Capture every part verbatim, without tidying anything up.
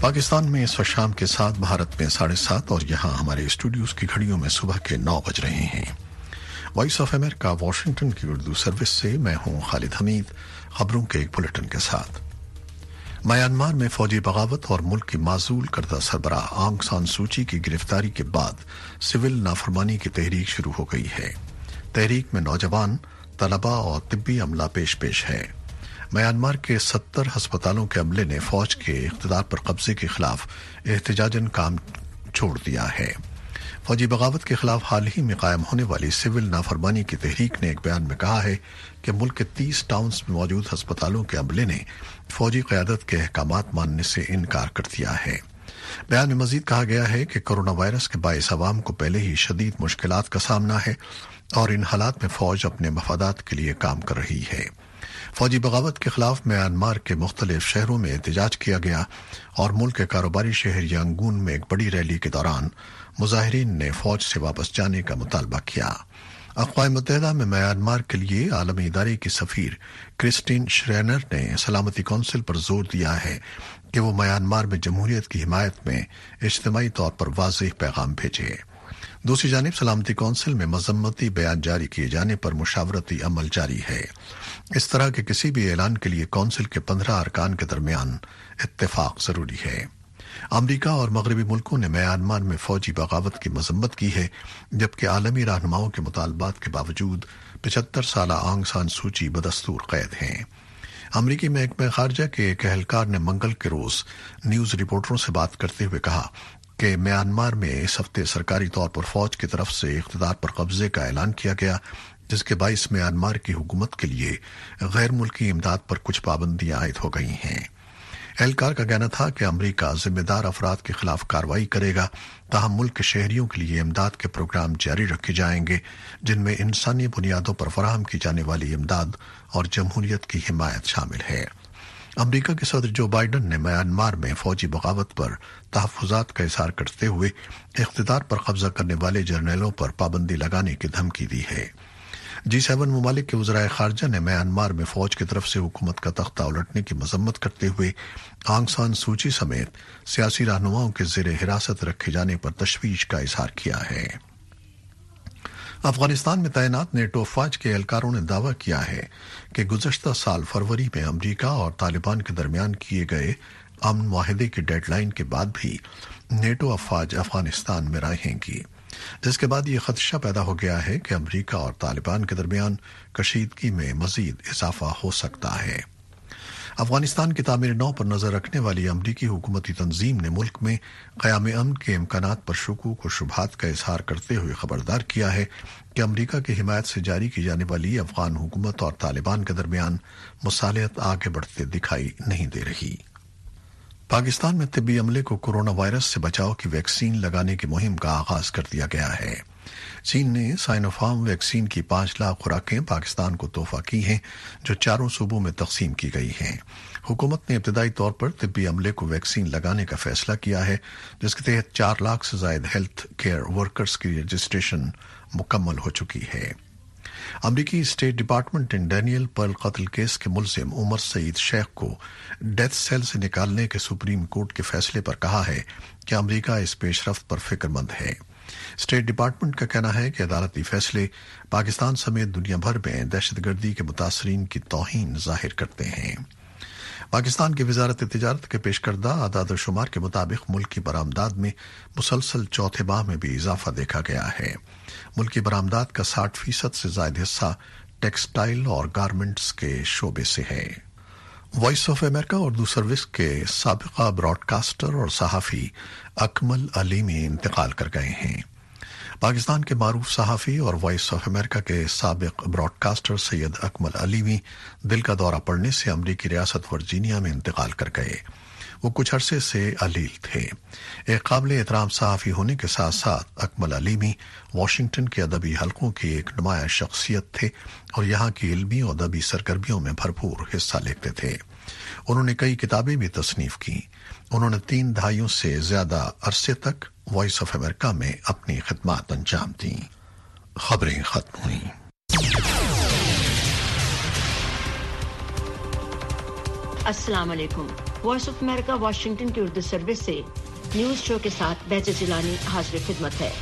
پاکستان میں اس وقت شام کے سات، بھارت میں ساڑھے سات اور یہاں ہمارے اسٹوڈیوز کی گھڑیوں میں صبح کے نو بج رہے ہیں۔ وائس آف امریکہ واشنگٹن کی اردو سروس سے میں ہوں خالد حمید، خبروں کے ایک بلٹن کے ساتھ۔ میانمار میں فوجی بغاوت اور ملک کی معزول کردہ سربراہ آنگ سان سوچی کی گرفتاری کے بعد سول نافرمانی کی تحریک شروع ہو گئی ہے۔ تحریک میں نوجوان، طلباء اور طبی عملہ پیش پیش ہے۔ میانمار کے ستر ہسپتالوں کے عملے نے فوج کے اقتدار پر قبضے کے خلاف احتجاجاً کام چھوڑ دیا ہے۔ فوجی بغاوت کے خلاف حال ہی میں قائم ہونے والی سول نافرمانی کی تحریک نے ایک بیان میں کہا ہے کہ ملک کے تیس ٹاؤنز میں موجود ہسپتالوں کے عملے نے فوجی قیادت کے احکامات ماننے سے انکار کر دیا ہے۔ بیان میں مزید کہا گیا ہے کہ کورونا وائرس کے باعث عوام کو پہلے ہی شدید مشکلات کا سامنا ہے اور ان حالات میں فوج اپنے مفادات کے لیے کام کر رہی ہے۔ فوجی بغاوت کے خلاف میانمار کے مختلف شہروں میں احتجاج کیا گیا اور ملک کے کاروباری شہر یانگون میں ایک بڑی ریلی کے دوران مظاہرین نے فوج سے واپس جانے کا مطالبہ کیا۔ اقوام متحدہ میں میانمار کے لیے عالمی ادارے کی سفیر کرسٹین شرینر نے سلامتی کونسل پر زور دیا ہے کہ وہ میانمار میں جمہوریت کی حمایت میں اجتماعی طور پر واضح پیغام بھیجے۔ دوسری جانب سلامتی کونسل میں مذمتی بیان جاری کیے جانے پر مشاورتی عمل جاری ہے۔ اس طرح کے کسی بھی اعلان کے لیے کونسل کے پندرہ ارکان کے درمیان اتفاق ضروری ہے۔ امریکہ اور مغربی ملکوں نے میانمار میں فوجی بغاوت کی مذمت کی ہے، جبکہ عالمی رہنماؤں کے مطالبات کے باوجود پچہتر سالہ آنگ سان سوچی بدستور قید ہیں۔ امریکی محکمہ خارجہ کے ایک اہلکار نے منگل کے روز نیوز رپورٹروں سے بات کرتے ہوئے کہا کہ میانمار میں اس ہفتے سرکاری طور پر فوج کی طرف سے اقتدار پر قبضے کا اعلان کیا گیا، جس کے باعث میانمار کی حکومت کے لیے غیر ملکی امداد پر کچھ پابندیاں عائد ہو گئی ہیں۔ اہلکار کا کہنا تھا کہ امریکہ ذمہ دار افراد کے خلاف کارروائی کرے گا، تاہم ملک کے شہریوں کے لیے امداد کے پروگرام جاری رکھے جائیں گے جن میں انسانی بنیادوں پر فراہم کی جانے والی امداد اور جمہوریت کی حمایت شامل ہے۔ امریکہ کے صدر جو بائیڈن نے میانمار میں فوجی بغاوت پر تحفظات کا اظہار کرتے ہوئے اقتدار پر قبضہ کرنے والے جرنیلوں پر پابندی لگانے کی دھمکی دی ہے۔ جی سیون ممالک کے وزرائے خارجہ نے میانمار میں فوج کی طرف سے حکومت کا تختہ الٹنے کی مذمت کرتے ہوئے آنگ سان سوچی سمیت سیاسی رہنماؤں کے زیر حراست رکھے جانے پر تشویش کا اظہار کیا ہے۔ افغانستان میں تعینات نیٹو افواج کے اہلکاروں نے دعویٰ کیا ہے کہ گزشتہ سال فروری میں امریکہ اور طالبان کے درمیان کیے گئے امن معاہدے کی ڈیڈ لائن کے بعد بھی نیٹو افواج افغانستان میں رہیں گی، جس کے بعد یہ خدشہ پیدا ہو گیا ہے کہ امریکہ اور طالبان کے درمیان کشیدگی میں مزید اضافہ ہو سکتا ہے۔ افغانستان کی تعمیر نو پر نظر رکھنے والی امریکی حکومتی تنظیم نے ملک میں قیام امن کے امکانات پر شکوک و شبہات کا اظہار کرتے ہوئے خبردار کیا ہے کہ امریکہ کی حمایت سے جاری کی جانے والی افغان حکومت اور طالبان کے درمیان مصالحت آگے بڑھتے دکھائی نہیں دے رہی۔ پاکستان میں طبی عملے کو کورونا وائرس سے بچاؤ کی ویکسین لگانے کی مہم کا آغاز کر دیا گیا ہے۔ چین نے سائنوفارم ویکسین کی پانچ لاکھ خوراکیں پاکستان کو تحفہ کی ہیں، جو چاروں صوبوں میں تقسیم کی گئی ہیں۔ حکومت نے ابتدائی طور پر طبی عملے کو ویکسین لگانے کا فیصلہ کیا ہے، جس کے تحت چار لاکھ سے زائد ہیلتھ کیئر ورکرز کی رجسٹریشن مکمل ہو چکی ہے۔ امریکی اسٹیٹ ڈپارٹمنٹ نے ڈینیل پرل قتل کیس کے ملزم عمر سعید شیخ کو ڈیتھ سیل سے نکالنے کے سپریم کورٹ کے فیصلے پر کہا ہے کہ امریکہ اس پیش رفت پر فکر مند ہے۔ اسٹیٹ ڈپارٹمنٹ کا کہنا ہے کہ عدالتی فیصلے پاکستان سمیت دنیا بھر میں دہشت گردی کے متاثرین کی توہین ظاہر کرتے ہیں۔ پاکستان کی وزارت تجارت کے پیش کردہ اعداد و شمار کے مطابق ملکی برآمدات میں مسلسل چوتھے ماہ میں بھی اضافہ دیکھا گیا ہے۔ ملکی برآمدات کا ساٹھ فیصد سے زائد حصہ ٹیکسٹائل اور گارمنٹس کے شعبے سے ہے۔ Voice of America Urdu service کے سابقہ براڈ کاسٹر اور صحافی اکمل علیمی انتقال کر گئے ہیں۔ پاکستان کے معروف صحافی اور وائس آف امریکہ کے سابق براڈ کاسٹر سید اکمل علیمی دل کا دورہ پڑنے سے امریکی ریاست ورجینیا میں انتقال کر گئے۔ وہ کچھ عرصے سے علیل تھے۔ ایک قابل احترام صحافی ہونے کے ساتھ ساتھ اکمل علیمی واشنگٹن کے ادبی حلقوں کی ایک نمایاں شخصیت تھے اور یہاں کی علمی اور ادبی سرگرمیوں میں بھرپور حصہ لیتے تھے۔ انہوں نے کئی کتابیں بھی تصنیف کی۔ انہوں نے تین دہائیوں سے زیادہ عرصے تک وائس آف امریکہ میں اپنی خدمات انجام دیں۔ خبریں ختم ہوئیں۔ السلام علیکم۔ وائس آف امریکہ واشنگٹن کی اردو سروس سے نیوز شو کے ساتھ بہجت جیلانی حاضر خدمت ہے۔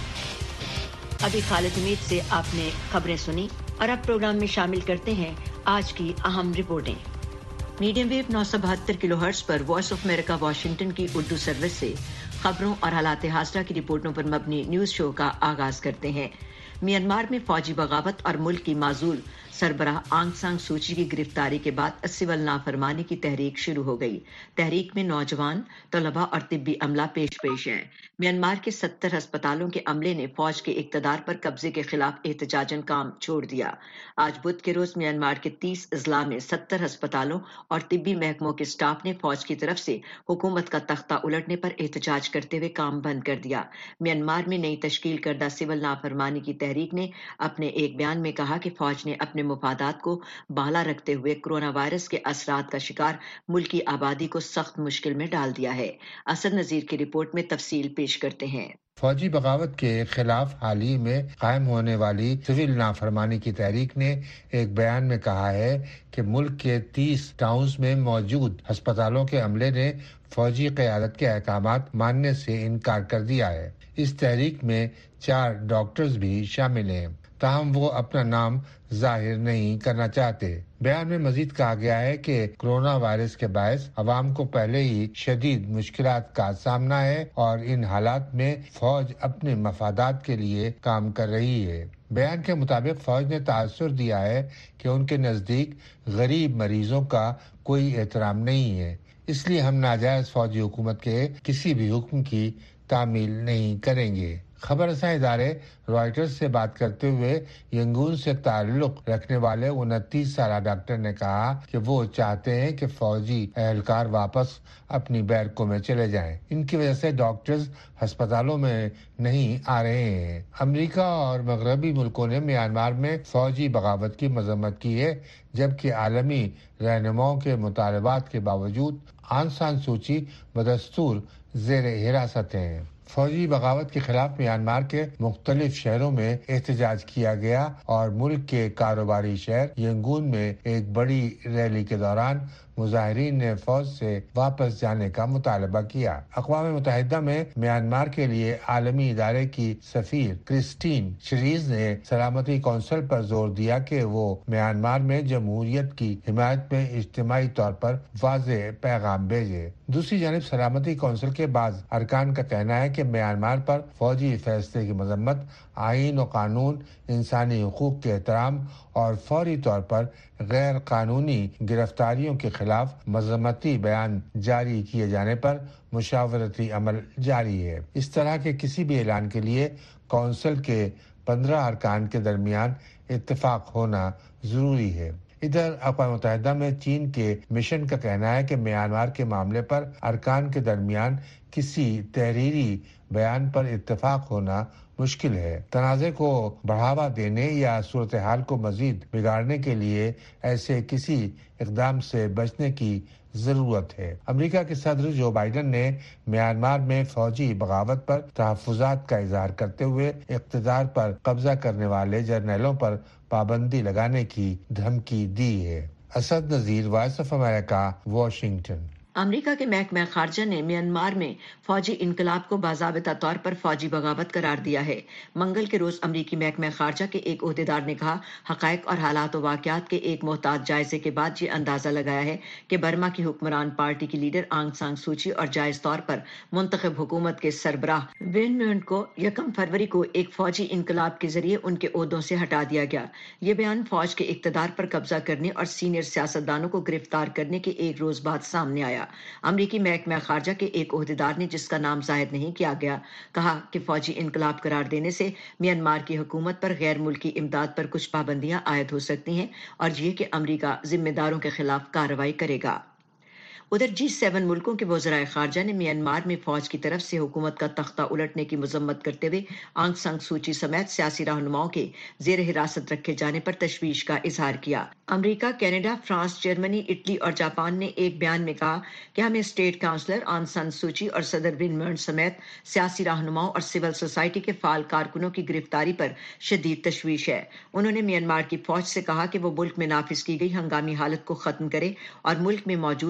ابھی خالد حمید سے آپ نے خبریں سنی اور اب پروگرام میں شامل کرتے ہیں آج کی اہم رپورٹیں۔ میڈیم ویو نو سو بہتر کلو ہرٹز پر وائس آف امریکہ واشنگٹن کی اردو سروس سے خبروں اور حالات حاضرہ کی رپورٹوں پر مبنی نیوز شو کا آغاز کرتے ہیں۔ میانمار میں فوجی بغاوت اور ملک کی معزول سربراہ آنگ سان سوچی کی گرفتاری کے بعد سول نافرمانی کی تحریک شروع ہو گئی۔ تحریک میں نوجوان، طلباء اور طبی عملہ پیش پیش ہیں۔ میانمار کے ستر ہسپتالوں کے عملے نے فوج کے اقتدار پر قبضے کے خلاف احتجاجاً کام چھوڑ دیا۔ آج بدھ کے روز میانمار کے تیس اضلاع میں ستر ہسپتالوں اور طبی محکموں کے سٹاف نے فوج کی طرف سے حکومت کا تختہ الٹنے پر احتجاج کرتے ہوئے کام بند کر دیا۔ میانمار میں نئی تشکیل کردہ سول نافرمانی کی تحریک نے اپنے ایک بیان میں کہا کہ فوج نے اپنے مفادات کو بالا رکھتے ہوئے کورونا وائرس کے اثرات کا شکار ملکی آبادی کو سخت مشکل میں ڈال دیا ہے۔ اسد نذیر کی رپورٹ میں تفصیل پیش کرتے ہیں۔ فوجی بغاوت کے خلاف حال ہی میں قائم ہونے والی سول نافرمانی کی تحریک نے ایک بیان میں کہا ہے کہ ملک کے تیس ٹاؤنز میں موجود ہسپتالوں کے عملے نے فوجی قیادت کے احکامات ماننے سے انکار کر دیا ہے۔ اس تحریک میں چار ڈاکٹرز بھی شامل ہیں، تاہم وہ اپنا نام ظاہر نہیں کرنا چاہتے۔ بیان میں مزید کہا گیا ہے کہ کورونا وائرس کے باعث عوام کو پہلے ہی شدید مشکلات کا سامنا ہے اور ان حالات میں فوج اپنے مفادات کے لیے کام کر رہی ہے۔ بیان کے مطابق فوج نے تاثر دیا ہے کہ ان کے نزدیک غریب مریضوں کا کوئی احترام نہیں ہے، اس لیے ہم ناجائز فوجی حکومت کے کسی بھی حکم کی تعمیل نہیں کریں گے۔ خبر رساں ادارے رائٹرز سے بات کرتے ہوئے ینگون سے تعلق رکھنے والے انتیس سالہ ڈاکٹر نے کہا کہ وہ چاہتے ہیں کہ فوجی اہلکار واپس اپنی بیرکوں میں چلے جائیں۔ ان کی وجہ سے ڈاکٹرز ہسپتالوں میں نہیں آ رہے ہیں۔ امریکہ اور مغربی ملکوں نے میانمار میں فوجی بغاوت کی مذمت کی ہے، جبکہ عالمی رہنماؤں کے مطالبات کے باوجود آنگ سان سوچی بدستور زیر حراست ہیں۔ فوجی بغاوت کے خلاف میانمار کے مختلف شہروں میں احتجاج کیا گیا اور ملک کے کاروباری شہر ینگون میں ایک بڑی ریلی کے دوران مظاہرین نے فوج سے واپس جانے کا مطالبہ کیا۔ اقوام متحدہ میں میانمار کے لیے عالمی ادارے کی سفیر کرسٹین شریز نے سلامتی کونسل پر زور دیا کہ وہ میانمار میں جمہوریت کی حمایت میں اجتماعی طور پر واضح پیغام بھیجے۔ دوسری جانب سلامتی کونسل کے بعض ارکان کا کہنا ہے کہ میانمار پر فوجی فیصلے کی مذمت آئین و قانون، انسانی حقوق کے احترام اور فوری طور پر غیر قانونی گرفتاریوں کے خلاف مذمتی بیان جاری کیے جانے پر مشاورتی عمل جاری ہے۔ اس طرح کے کسی بھی اعلان کے لیے کونسل کے پندرہ ارکان کے درمیان اتفاق ہونا ضروری ہے۔ ادھر اقوام متحدہ میں چین کے مشن کا کہنا ہے کہ میانمار کے معاملے پر ارکان کے درمیان کسی تحریری بیان پر اتفاق ہونا مشکل ہے۔ تنازع کو بڑھاوا دینے یا صورتحال کو مزید بگاڑنے کے لیے ایسے کسی اقدام سے بچنے کی ضرورت ہے۔ امریکہ کے صدر جو بائیڈن نے میانمار میں فوجی بغاوت پر تحفظات کا اظہار کرتے ہوئے اقتدار پر قبضہ کرنے والے جرنیلوں پر پابندی لگانے کی دھمکی دی ہے۔ Asad Nazir, voice of America, Washington. America کے محکمہ خارجہ نے میانمار میں فوجی انقلاب کو باضابطہ طور پر فوجی بغاوت قرار دیا ہے۔ منگل کے روز امریکی محکمہ خارجہ کے ایک عہدیدار نے کہا، حقائق اور حالات و واقعات کے ایک محتاط جائزے کے بعد یہ اندازہ لگایا ہے کہ برما کی حکمران پارٹی کی لیڈر آنگ سان سوچی اور جائز طور پر منتخب حکومت کے سربراہ وین منٹ کو یکم فروری کو ایک فوجی انقلاب کے ذریعے ان کے عہدوں سے ہٹا دیا گیا۔ یہ بیان فوج کے اقتدار پر قبضہ کرنے اور سینئر سیاستدانوں کو گرفتار کرنے کے ایک روز بعد سامنے آیا۔ امریکی محکمہ خارجہ کے ایک عہدیدار نے، جس کا نام ظاہر نہیں کیا گیا، کہا کہ فوجی انقلاب قرار دینے سے میانمار کی حکومت پر غیر ملکی امداد پر کچھ پابندیاں عائد ہو سکتی ہیں اور یہ کہ امریکہ ذمہ داروں کے خلاف کارروائی کرے گا۔ ادھر جی سیون ملکوں کے وزرائے خارجہ نے میانمار میں فوج کی طرف سے حکومت کا تختہ الٹنے کی مذمت کرتے ہوئے آنگ سان سوچی سمیت سیاسی رہنماؤں کے زیر حراست رکھے جانے پر تشویش کا اظہار کیا۔ America, Canada, France, Germany, Italy اور جاپان نے ایک بیان میں کہا کہ ہمیں اسٹیٹ کاؤنسلر آنگ سان سوچی اور صدر ون منٹ سمیت سیاسی رہنماؤں اور سول سوسائٹی کے فعال کارکنوں کی گرفتاری پر شدید تشویش ہے۔ انہوں نے میانمار کی فوج سے کہا کہ وہ ملک میں نافذ کی گئی ہنگامی حالت کو ختم کرے اور ملک میں موجود خطرے سے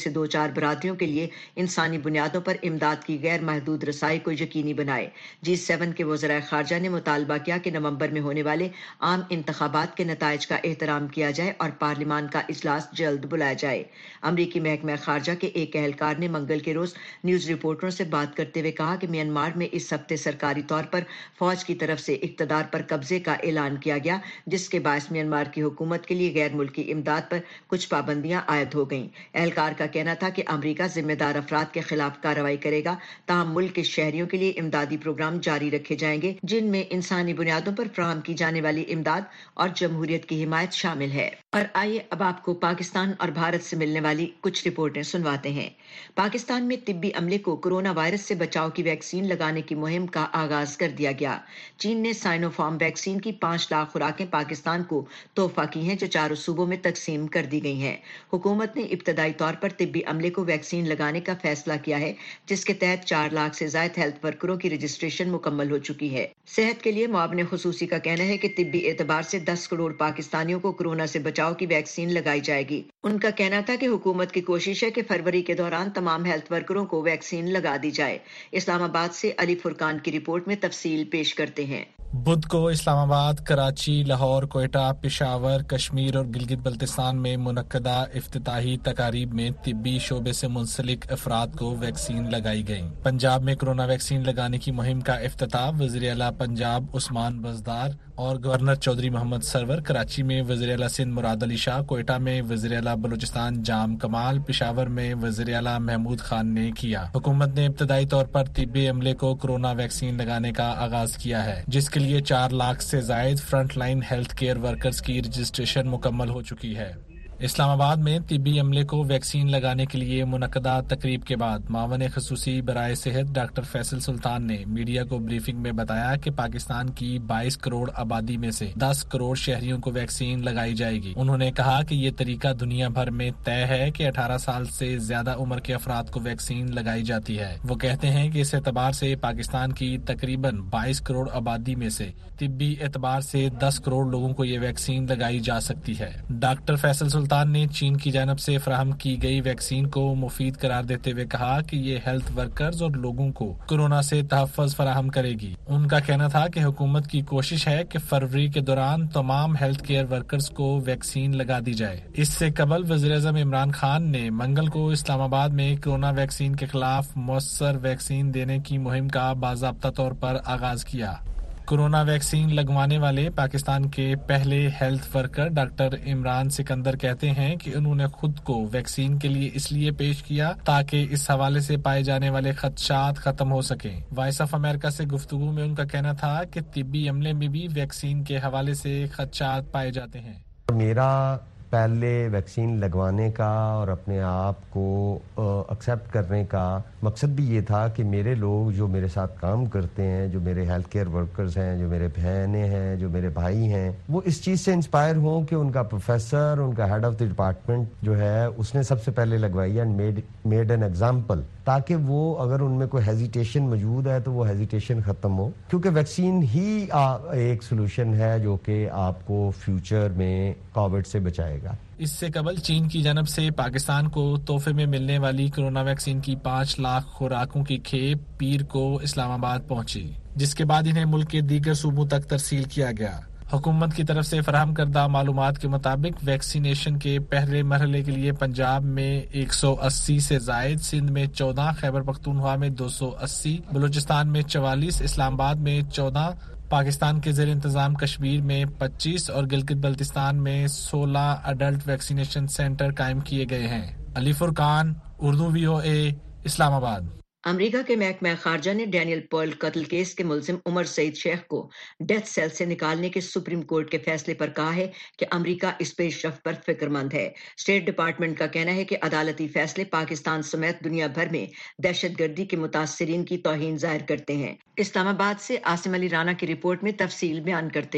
سے دو چار برادریوں کے لیے انسانی بنیادوں پر امداد کی غیر محدود رسائی کو یقینی بنائے۔ جی سیون کے وزراء خارجہ نے مطالبہ کیا کہ نومبر میں ہونے والے عام انتخابات کے نتائج کا احترام کیا جائے اور پارلیمان کا اجلاس جلد بلایا جائے۔ امریکی محکمہ خارجہ کے ایک اہلکار نے منگل کے روز نیوز رپورٹروں سے بات کرتے ہوئے کہا کہ میانمار میں اس ہفتے سرکاری طور پر فوج کی طرف سے اقتدار پر قبضے کا اعلان کیا گیا، جس کے باعث میانمار کی حکومت کے لیے غیر ملکی امداد پر کچھ پابندیاں عائد ہو گئیں۔ اہلکار کا کہنا تھا کہ امریکہ ذمہ دار افراد کے خلاف کارروائی کرے گا، تاہم ملک کے شہریوں کے لیے امدادی پروگرام جاری رکھے جائیں گے جن میں انسانی بنیادوں پر فراہم کی جانے والی امداد اور جمہوریت کی حمایت شامل ہے۔ اور آئیے اب آپ کو پاکستان اور بھارت سے ملنے والی کچھ رپورٹیں سنواتے ہیں۔ پاکستان میں طبی عملے کو کورونا وائرس سے بچاؤ کی ویکسین لگانے کی مہم کا آغاز کر دیا گیا۔ چین نے سائنو فارم ویکسین کی پانچ لاکھ خوراکیں پاکستان کو تحفہ کی ہیں جو چاروں صوبوں میں تقسیم کر دی گئی ہیں۔ حکومت نے ابتدائی طور پر طبی عملے کو ویکسین لگانے کا فیصلہ کیا ہے، جس کے تحت چار لاکھ سے زائد ہیلتھ ورکروں کی رجسٹریشن مکمل ہو چکی ہے۔ صحت کے لیے معاون خصوصی کا کہنا ہے کہ طبی اعتبار سے دس کروڑ پاکستانیوں کو کورونا سے بچاؤ کی ویکسین لگائی جائے گی۔ ان کا کہنا تھا کہ حکومت کی کوشش ہے کہ فروری کے دوران تمام ہیلتھ ورکروں کو ویکسین لگا دی جائے۔ اسلام آباد سے علی فرقان کی رپورٹ میں تفصیل پیش کرتے ہیں۔ بدھ کو اسلام آباد، کراچی، لاہور، کوئٹہ، پشاور، کشمیر اور گلگت بلتستان میں منعقدہ افتتاحی تقاریب میں طبی شعبے سے منسلک افراد کو ویکسین لگائی گئی۔ پنجاب میں کورونا ویکسین لگانے کی مہم کا افتتاح وزیر اعلیٰ پنجاب عثمان بزدار اور گورنر چودھری محمد سرور، کراچی میں وزیر اعلیٰ سندھ مراد علی شاہ، کوئٹہ میں وزیر اعلیٰ بلوچستان جام کمال، پشاور میں وزیر اعلیٰ محمود خان نے کیا۔ حکومت نے ابتدائی طور پر طبی عملے کو کورونا ویکسین لگانے کا آغاز کیا ہے، جس کے لیے چار لاکھ سے زائد front line health care workers کی رجسٹریشن مکمل ہو چکی ہے۔ اسلام آباد میں طبی عملے کو ویکسین لگانے کے لیے منعقدہ تقریب کے بعد معاون خصوصی برائے صحت ڈاکٹر فیصل سلطان نے میڈیا کو بریفنگ میں بتایا کہ پاکستان کی بائیس کروڑ آبادی میں سے دس کروڑ شہریوں کو ویکسین لگائی جائے گی۔ انہوں نے کہا کہ یہ طریقہ دنیا بھر میں طے ہے کہ اٹھارہ سال سے زیادہ عمر کے افراد کو ویکسین لگائی جاتی ہے۔ وہ کہتے ہیں کہ اس اعتبار سے پاکستان کی تقریباً بائیس کروڑ آبادی میں سے طبی اعتبار سے دس کروڑ لوگوں کو یہ ویکسین لگائی جا سکتی ہے۔ ڈاکٹر فیصل سلطان نے چین کی جانب سے فراہم کی گئی ویکسین کو مفید قرار دیتے ہوئے کہا کہ یہ ہیلتھ ورکرز اور لوگوں کو کورونا سے تحفظ فراہم کرے گی۔ ان کا کہنا تھا کہ حکومت کی کوشش ہے کہ فروری کے دوران تمام ہیلتھ کیئر ورکرز کو ویکسین لگا دی جائے۔ اس سے قبل وزیر اعظم عمران خان نے منگل کو اسلام آباد میں کورونا ویکسین کے خلاف مؤثر ویکسین دینے کی مہم کا باضابطہ طور پر آغاز کیا۔ کورونا ویکسین لگوانے والے پاکستان کے پہلے health worker doctor Imran Sikandar کہتے ہیں کہ انہوں نے خود کو ویکسین کے لیے اس لیے پیش کیا تاکہ اس حوالے سے پائے جانے والے خدشات ختم ہو سکیں۔ وائس آف امریکہ سے گفتگو میں ان کا کہنا تھا کہ طبی عملے میں بھی ویکسین کے حوالے سے خدشات پائے جاتے ہیں۔ میرا پہلے ویکسین لگوانے کا اور اپنے آپ کو ایکسیپٹ کرنے کا مقصد بھی یہ تھا کہ میرے لوگ جو میرے ساتھ کام کرتے ہیں، جو میرے ہیلتھ کیئر ورکرز ہیں، جو میرے بہنیں ہیں، جو میرے بھائی ہیں، وہ اس چیز سے انسپائر ہوں کہ ان کا پروفیسر، ان کا ہیڈ آف دی ڈپارٹمنٹ جو ہے اس نے سب سے پہلے لگوائی and made made an example, تاکہ وہ اگر ان میں کوئی ہیزیٹیشن موجود ہے تو وہ ہیزیٹیشن ختم ہو، کیونکہ ویکسین ہی ایک سولوشن ہے جو کہ آپ کو فیوچر میں کووڈ سے بچائے گا۔ اس سے قبل چین کی جانب سے پاکستان کو تحفے میں ملنے والی کورونا ویکسین کی پانچ لاکھ خوراکوں کی کھیپ پیر کو اسلام آباد پہنچی، جس کے بعد انہیں ملک کے دیگر صوبوں تک ترسیل کیا گیا۔ حکومت کی طرف سے فراہم کردہ معلومات کے مطابق ویکسینیشن کے پہلے مرحلے کے لیے پنجاب میں ایک سو اسی سے زائد، سندھ میں چودہ، خیبر پختونخوا میں دو سو اسی، بلوچستان میں چوالیس، اسلام آباد میں چودہ، پاکستان کے زیر انتظام کشمیر میں پچیس اور گلگت بلتستان میں سولہ اڈلٹ ویکسینیشن سینٹر قائم کیے گئے ہیں۔ علی فرقان، اردو وی او اے، اسلام آباد۔ امریکہ کے محکمہ خارجہ نے ڈینیل پرل قتل کیس کے ملزم عمر سعید شیخ کو ڈیتھ سیل سے نکالنے کے سپریم کورٹ کے فیصلے پر کہا ہے کہ امریکہ اس پیش رفت پر فکر مند ہے۔ اسٹیٹ ڈپارٹمنٹ کا کہنا ہے کہ عدالتی فیصلے پاکستان سمیت دنیا بھر میں دہشت گردی کے متاثرین کی توہین ظاہر کرتے ہیں۔ اسلام آباد سے عاصم علی رانا کی رپورٹ میں تفصیل بیان کرتے ہیں۔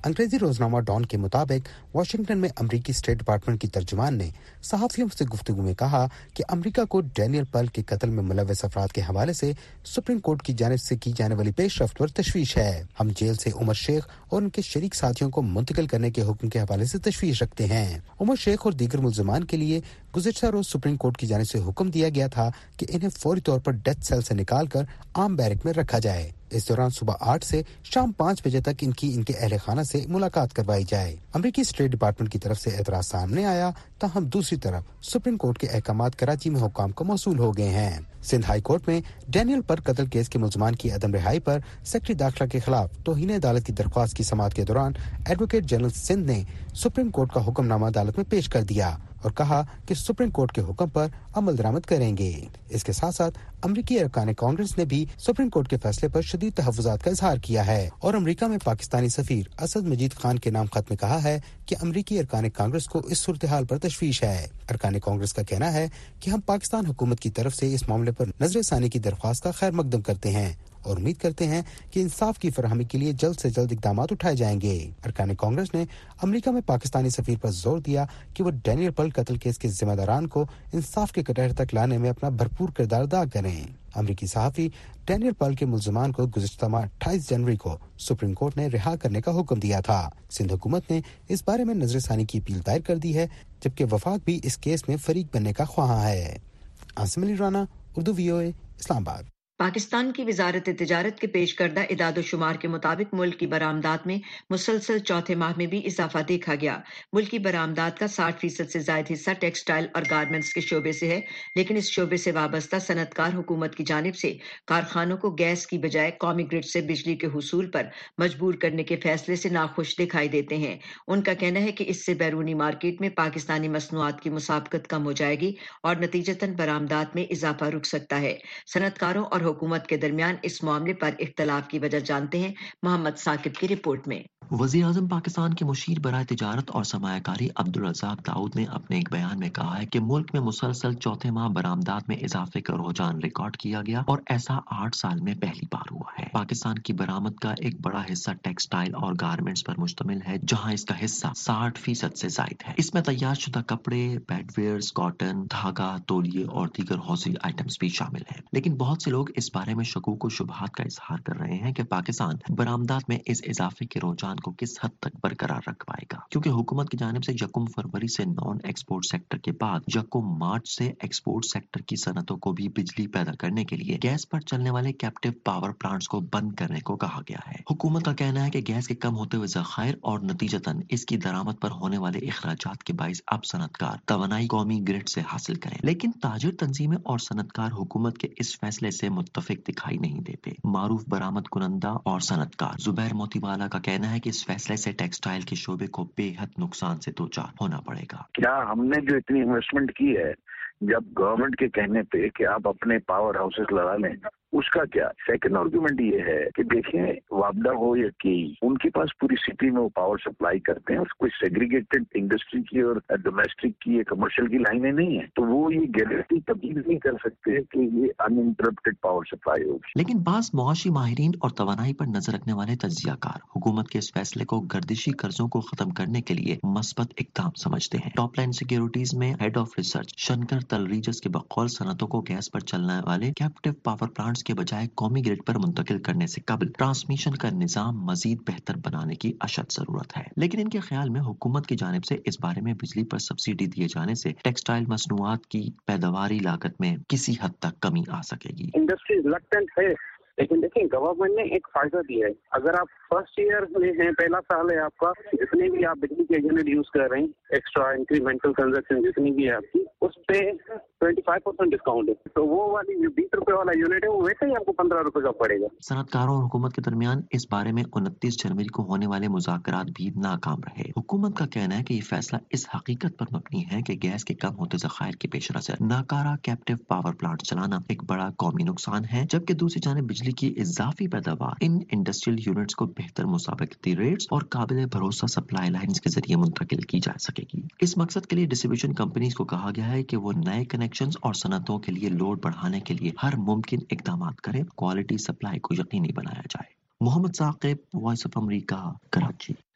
انگریزی روزنامہ ڈان کے مطابق واشنگٹن میں امریکی اسٹیٹ ڈپارٹمنٹ کی ترجمان نے صحافیوں سے گفتگو میں کہا کہ امریکہ کو ڈینیل پرل کے قتل میں ملوث افراد کے حوالے سے سپریم کورٹ کی جانب سے کی جانے والی پیش رفت پر تشویش ہے. ہم جیل سے عمر شیخ اور ان کے شریک ساتھیوں کو منتقل کرنے کے حکم کے حوالے سے تشویش رکھتے ہیں. عمر شیخ اور دیگر ملزمان کے لیے گزشتہ روز سپریم کورٹ کی جانب سے حکم دیا گیا تھا کہ انہیں فوری طور پر ڈیتھ سیل سے نکال کر عام بیرک میں رکھا جائے. اس دوران صبح آٹھ سے شام پانچ بجے تک ان کی ان کے اہل خانہ سے ملاقات کروائی جائے. امریکی اسٹیٹ ڈپارٹمنٹ کی طرف سے اعتراض سامنے آیا، تاہم دوسری طرف سپریم کورٹ کے احکامات کراچی میں حکام کو موصول ہو گئے ہیں. سندھ ہائی کورٹ میں ڈینیل پر قتل کیس کے ملزمان کی عدم رہائی پر سیکرٹری داخلہ کے خلاف توہین عدالت کی درخواست کی سماعت کے دوران ایڈوکیٹ جنرل سندھ نے سپریم کورٹ کا حکم نامہ عدالت میں پیش کر دیا اور کہا کہ سپریم کورٹ کے حکم پر عمل درآمد کریں گے. اس کے ساتھ ساتھ امریکی ارکان کانگریس نے بھی سپریم کورٹ کے فیصلے پر شدید تحفظات کا اظہار کیا ہے اور امریکہ میں پاکستانی سفیر اسد مجید خان کے نام خط میں کہا ہے کہ امریکی ارکان کانگریس کو اس صورتحال پر تشویش ہے. ارکان کانگریس کا کہنا ہے کہ ہم پاکستان حکومت کی طرف سے اس معاملے پر نظر ثانی کی درخواست کا خیر مقدم کرتے ہیں اور امید کرتے ہیں کہ انصاف کی فراہمی کے لیے جلد سے جلد اقدامات اٹھائے جائیں گے. ارکان کانگریس نے امریکہ میں پاکستانی سفیر پر زور دیا کہ وہ ڈینیل پرل قتل کیس کے ذمہ داران کو انصاف کے کٹہرے تک لانے میں اپنا بھرپور کردار ادا کریں. امریکی صحافی ڈینیل پرل کے ملزمان کو گزشتہ ماہ اٹھائیس جنوری کو سپریم کورٹ نے رہا کرنے کا حکم دیا تھا. سندھ حکومت نے اس بارے میں نظر ثانی کی اپیل دائر کر دی ہے، جبکہ وفاق بھی اس کیس میں فریق بننے کا خواہاں ہے. عاصم علی رانا، اردو وی او اے، اسلام آباد. پاکستان کی وزارت تجارت کے پیش کردہ اعداد و شمار کے مطابق ملک کی برآمدات میں مسلسل چوتھے ماہ میں بھی اضافہ دیکھا گیا. ملک کی برآمدات کا ساٹھ فیصد سے زائد حصہ ٹیکسٹائل اور گارمنٹس کے شعبے سے ہے، لیکن اس شعبے سے وابستہ صنعت کار حکومت کی جانب سے کارخانوں کو گیس کی بجائے قومی گرڈ سے بجلی کے حصول پر مجبور کرنے کے فیصلے سے ناخوش دکھائی دیتے ہیں. ان کا کہنا ہے کہ اس سے بیرونی مارکیٹ میں پاکستانی مصنوعات کی مسابقت کم ہو جائے گی اور نتیجتاً برآمدات میں اضافہ رک سکتا ہے. صنعت کاروں اور حکومت کے درمیان اس معاملے پر اختلاف کی وجہ جانتے ہیں محمد ثاقب کی رپورٹ میں. وزیر اعظم پاکستان کے مشیر برائے تجارت اور سرمایہ کاری عبدالرزاق داؤد نے اپنے ایک بیان میں کہا ہے کہ ملک میں مسلسل چوتھے ماہ برآمدات میں اضافے کا رجحان ریکارڈ کیا گیا اور ایسا آٹھ سال میں پہلی بار ہوا ہے. پاکستان کی برآمد کا ایک بڑا حصہ ٹیکسٹائل اور گارمنٹس پر مشتمل ہے، جہاں اس کا حصہ ساٹھ فیصد سے زائد ہے. اس میں تیار شدہ کپڑے، بیڈ ویئرز، کاٹن، دھاگا، تولیے اور دیگر حوصلہ آئٹمز بھی شامل ہیں. لیکن بہت سے لوگ اس بارے میں شکوک و شبہات کا اظہار کر رہے ہیں کہ پاکستان برآمدات میں اس اضافے کے رجحان کو کس حد تک برقرار رکھ پائے گا، کیونکہ حکومت کی جانب سے یکم فروری سے نان ایکسپورٹ سیکٹر کے بعد یکم مارچ سے ایکسپورٹ سیکٹر کی صنعتوں کو بھی بجلی پیدا کرنے کے لیے گیس پر چلنے والے کیپٹیو پاور پلانٹس کو بند کرنے کو کہا گیا ہے. حکومت کا کہنا ہے کہ گیس کے کم ہوتے ہوئے ذخائر اور نتیجتاً اس کی درآمد پر ہونے والے اخراجات کے باعث اب صنعت کار توانائی قومی گرڈ سے حاصل کریں. لیکن تاجر تنظیمیں اور صنعت کار حکومت کے اس فیصلے سے متفق دکھائی نہیں دیتے. معروف برآمد کنندہ اور صنعت کار زبیر موتی والا کا کہنا ہے کہ اس فیصلے سے ٹیکسٹائل کے شعبے کو بے حد نقصان سے دوچار ہونا پڑے گا. کیا ہم نے جو اتنی انویسٹمنٹ کی ہے، جب گورنمنٹ کے کہنے پہ کہ آپ اپنے پاور ہاؤسز لگا لیں، اس کا کیا؟ سیکنڈ آرگومنٹ یہ ہے کہ دیکھیں وابڈا ہو یا کی، ان کے پاس پوری سٹی میں وہ پاور سپلائی کرتے ہیں. کوئی سیگریگیٹڈ انڈسٹری کی اور ڈومیسٹک کی یا کمرشل کی لائنیں نہیں ہیں، تو وہ یہ گارنٹی تبدیل نہیں کر سکتے کہ یہ ان انٹرپٹڈ پاور سپلائی ہوگی. لیکن بعض معاشی ماہرین اور توانائی پر نظر رکھنے والے تجزیہ کار حکومت کے اس فیصلے کو گردشی قرضوں کو ختم کرنے کے لیے مثبت اقدام سمجھتے ہیں. ٹاپ لائن سیکیورٹیز میں ہیڈ آف ریسرچ شنکر تلریجس کے بقول صنعتوں کو گیس پر چلنے والے کیپٹیو پاور پلانٹس کے بجائے قومی گرڈ پر منتقل کرنے سے قبل ٹرانسمیشن کا نظام مزید بہتر بنانے کی اشد ضرورت ہے. لیکن ان کے خیال میں حکومت کی جانب سے اس بارے میں بجلی پر سبسڈی دیے جانے سے ٹیکسٹائل مصنوعات کی پیداواری لاگت میں کسی حد تک کمی آ سکے گی. انڈسٹری ریلکٹنٹ ہے، لیکن دیکھیں گورنمنٹ نے ایک فائدہ دیا ہے. اگر آپ فرسٹ ایئر میں ہیں، پہلا سال ہے آپ کا، جتنے بھی آپ بجلی کے یونٹ یوز کر رہے ہیں، ایکسٹرا انکریمنٹل کنزپشن جتنی بھی ہے آپ کی، اس پہ ٹوینٹی فائیو پرسینٹ ڈسکاؤنٹ ہے. تو وہ والی جو بیس روپے والا یونٹ ہے وہ ویسے ہی آپ کو پندرہ روپے کا پڑے گا. صنعت کاروں اور حکومت کے درمیان اس بارے میں انتیس جنوری کو ہونے والے مذاکرات بھی ناکام رہے. حکومت کا کہنا ہے کہ یہ فیصلہ اس حقیقت پر مبنی ہے کہ گیس کے کم ہوتے ذخائر کے پیش نظر ناکارہ کیپٹیو پاور پلانٹ چلانا ایک بڑا قومی نقصان ہے، جبکہ دوسری جانب بجلی کی اضافی پیداوار ان انڈسٹریل یونٹس کو بہتر مسابقتی ریٹس اور قابل بھروسہ سپلائی لائنز کے ذریعے منتقل کی جا سکے گی. اس مقصد کے لیے ڈسٹریبیوشن کمپنیز کو کہا گیا ہے کہ وہ نئے کنیکشنز اور صنعتوں کے لیے لوڈ بڑھانے کے لیے ہر ممکن اقدامات کریں. کوالٹی سپلائی کو یقینی بنایا جائے. Muhammad Saqib, Voice of America, Karachi.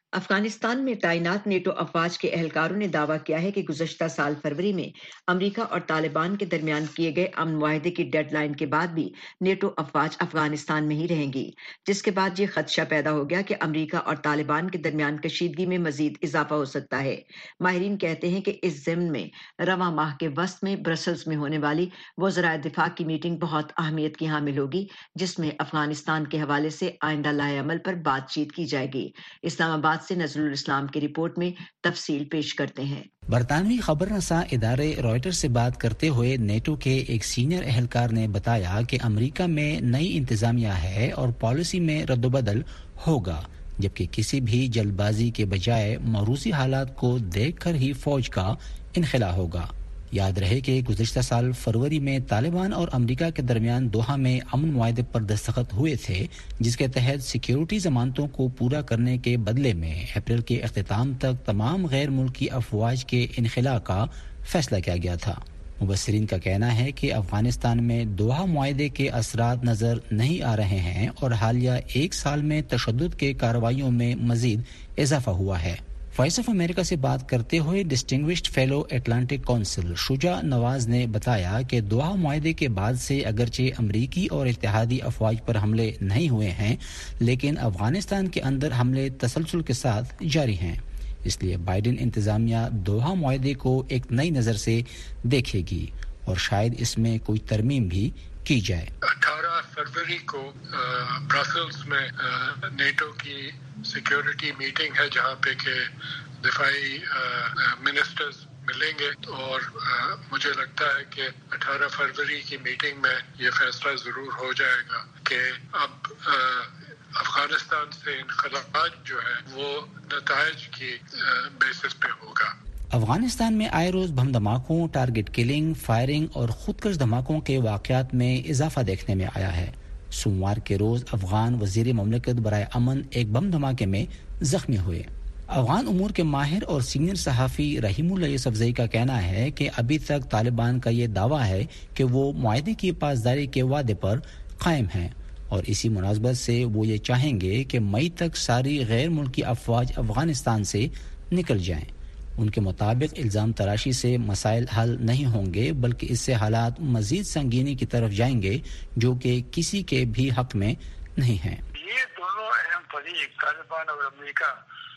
Afghanistan میں تعینات نیٹو افواج کے اہلکاروں نے دعویٰ کیا ہے کہ گزشتہ سال فروری میں امریکہ اور طالبان کے درمیان کیے گئے امن معاہدے کی ڈیڈ لائن کے بعد بھی نیٹو افواج افغانستان میں ہی رہیں گی، جس کے بعد یہ خدشہ پیدا ہو گیا کہ امریکہ اور طالبان کے درمیان کشیدگی میں مزید اضافہ ہو سکتا ہے۔ ماہرین کہتے ہیں کہ اس ضمن میں رواں ماہ کے وسط میں برسلز میں ہونے والی وزراء دفاع کی میٹنگ بہت اہمیت کی حامل ہوگی، جس میں افغانستان کے حوالے سے آئندہ لائحہ عمل پر بات چیت کی جائے گی۔ اسلام آباد سے نظر الاسلام کی رپورٹ میں تفصیل پیش کرتے ہیں۔ برطانوی خبر رساں ادارے رائٹر سے بات کرتے ہوئے نیٹو کے ایک سینئر اہلکار نے بتایا کہ امریکہ میں نئی انتظامیہ ہے اور پالیسی میں رد و بدل ہوگا، جبکہ کسی بھی جلد بازی کے بجائے موروثی حالات کو دیکھ کر ہی فوج کا انخلا ہوگا۔ یاد رہے کہ گزشتہ سال فروری میں طالبان اور امریکہ کے درمیان دوحہ میں امن معاہدے پر دستخط ہوئے تھے، جس کے تحت سیکیورٹی ضمانتوں کو پورا کرنے کے بدلے میں اپریل کے اختتام تک تمام غیر ملکی افواج کے انخلاء کا فیصلہ کیا گیا تھا۔ مبصرین کا کہنا ہے کہ افغانستان میں دوحہ معاہدے کے اثرات نظر نہیں آ رہے ہیں اور حالیہ ایک سال میں تشدد کے کارروائیوں میں مزید اضافہ ہوا ہے۔ وائس آف امریکہ سے بات کرتے ہوئے distinguished fellow Atlantic Council Shuja Nawaz نے بتایا کہ دوحہ معاہدے کے بعد سے اگرچہ امریکی اور اتحادی افواج پر حملے نہیں ہوئے ہیں، لیکن افغانستان کے اندر حملے تسلسل کے ساتھ جاری ہیں، اس لیے بائیڈن انتظامیہ دوحہ معاہدے کو ایک نئی نظر سے دیکھے گی اور شاید اس میں کوئی ترمیم بھی کی جائے۔ اٹھارہ فروری کو برسلز میں نیٹو کی سیکیورٹی میٹنگ ہے، جہاں پہ کہ دفاعی منسٹرز ملیں گے، اور مجھے لگتا ہے کہ اٹھارہ فروری کی میٹنگ میں یہ فیصلہ ضرور ہو جائے گا کہ اب افغانستان سے انخلاء جو ہے وہ نتائج کی بیسس پہ ہوگا۔ افغانستان میں آئے روز بم دھماکوں، ٹارگٹ کلنگ، فائرنگ اور خودکش دھماکوں کے واقعات میں اضافہ دیکھنے میں آیا ہے۔ سوموار کے روز افغان وزیر مملکت برائے امن ایک بم دھماکے میں زخمی ہوئے۔ افغان امور کے ماہر اور سینئر صحافی رحیم اللہ یوسفزئی کا کہنا ہے کہ ابھی تک طالبان کا یہ دعویٰ ہے کہ وہ معاہدے کی پاسداری کے وعدے پر قائم ہیں، اور اسی مناسبت سے وہ یہ چاہیں گے کہ مئی تک ساری غیر ملکی افواج افغانستان سے نکل جائیں۔ ان کے مطابق الزام تراشی سے مسائل حل نہیں ہوں گے، بلکہ اس سے حالات مزید سنگینی کی طرف جائیں گے، جو کہ کسی کے بھی حق میں نہیں ہیں۔ یہ دونوں اہم فریق طالبان اور امریکہ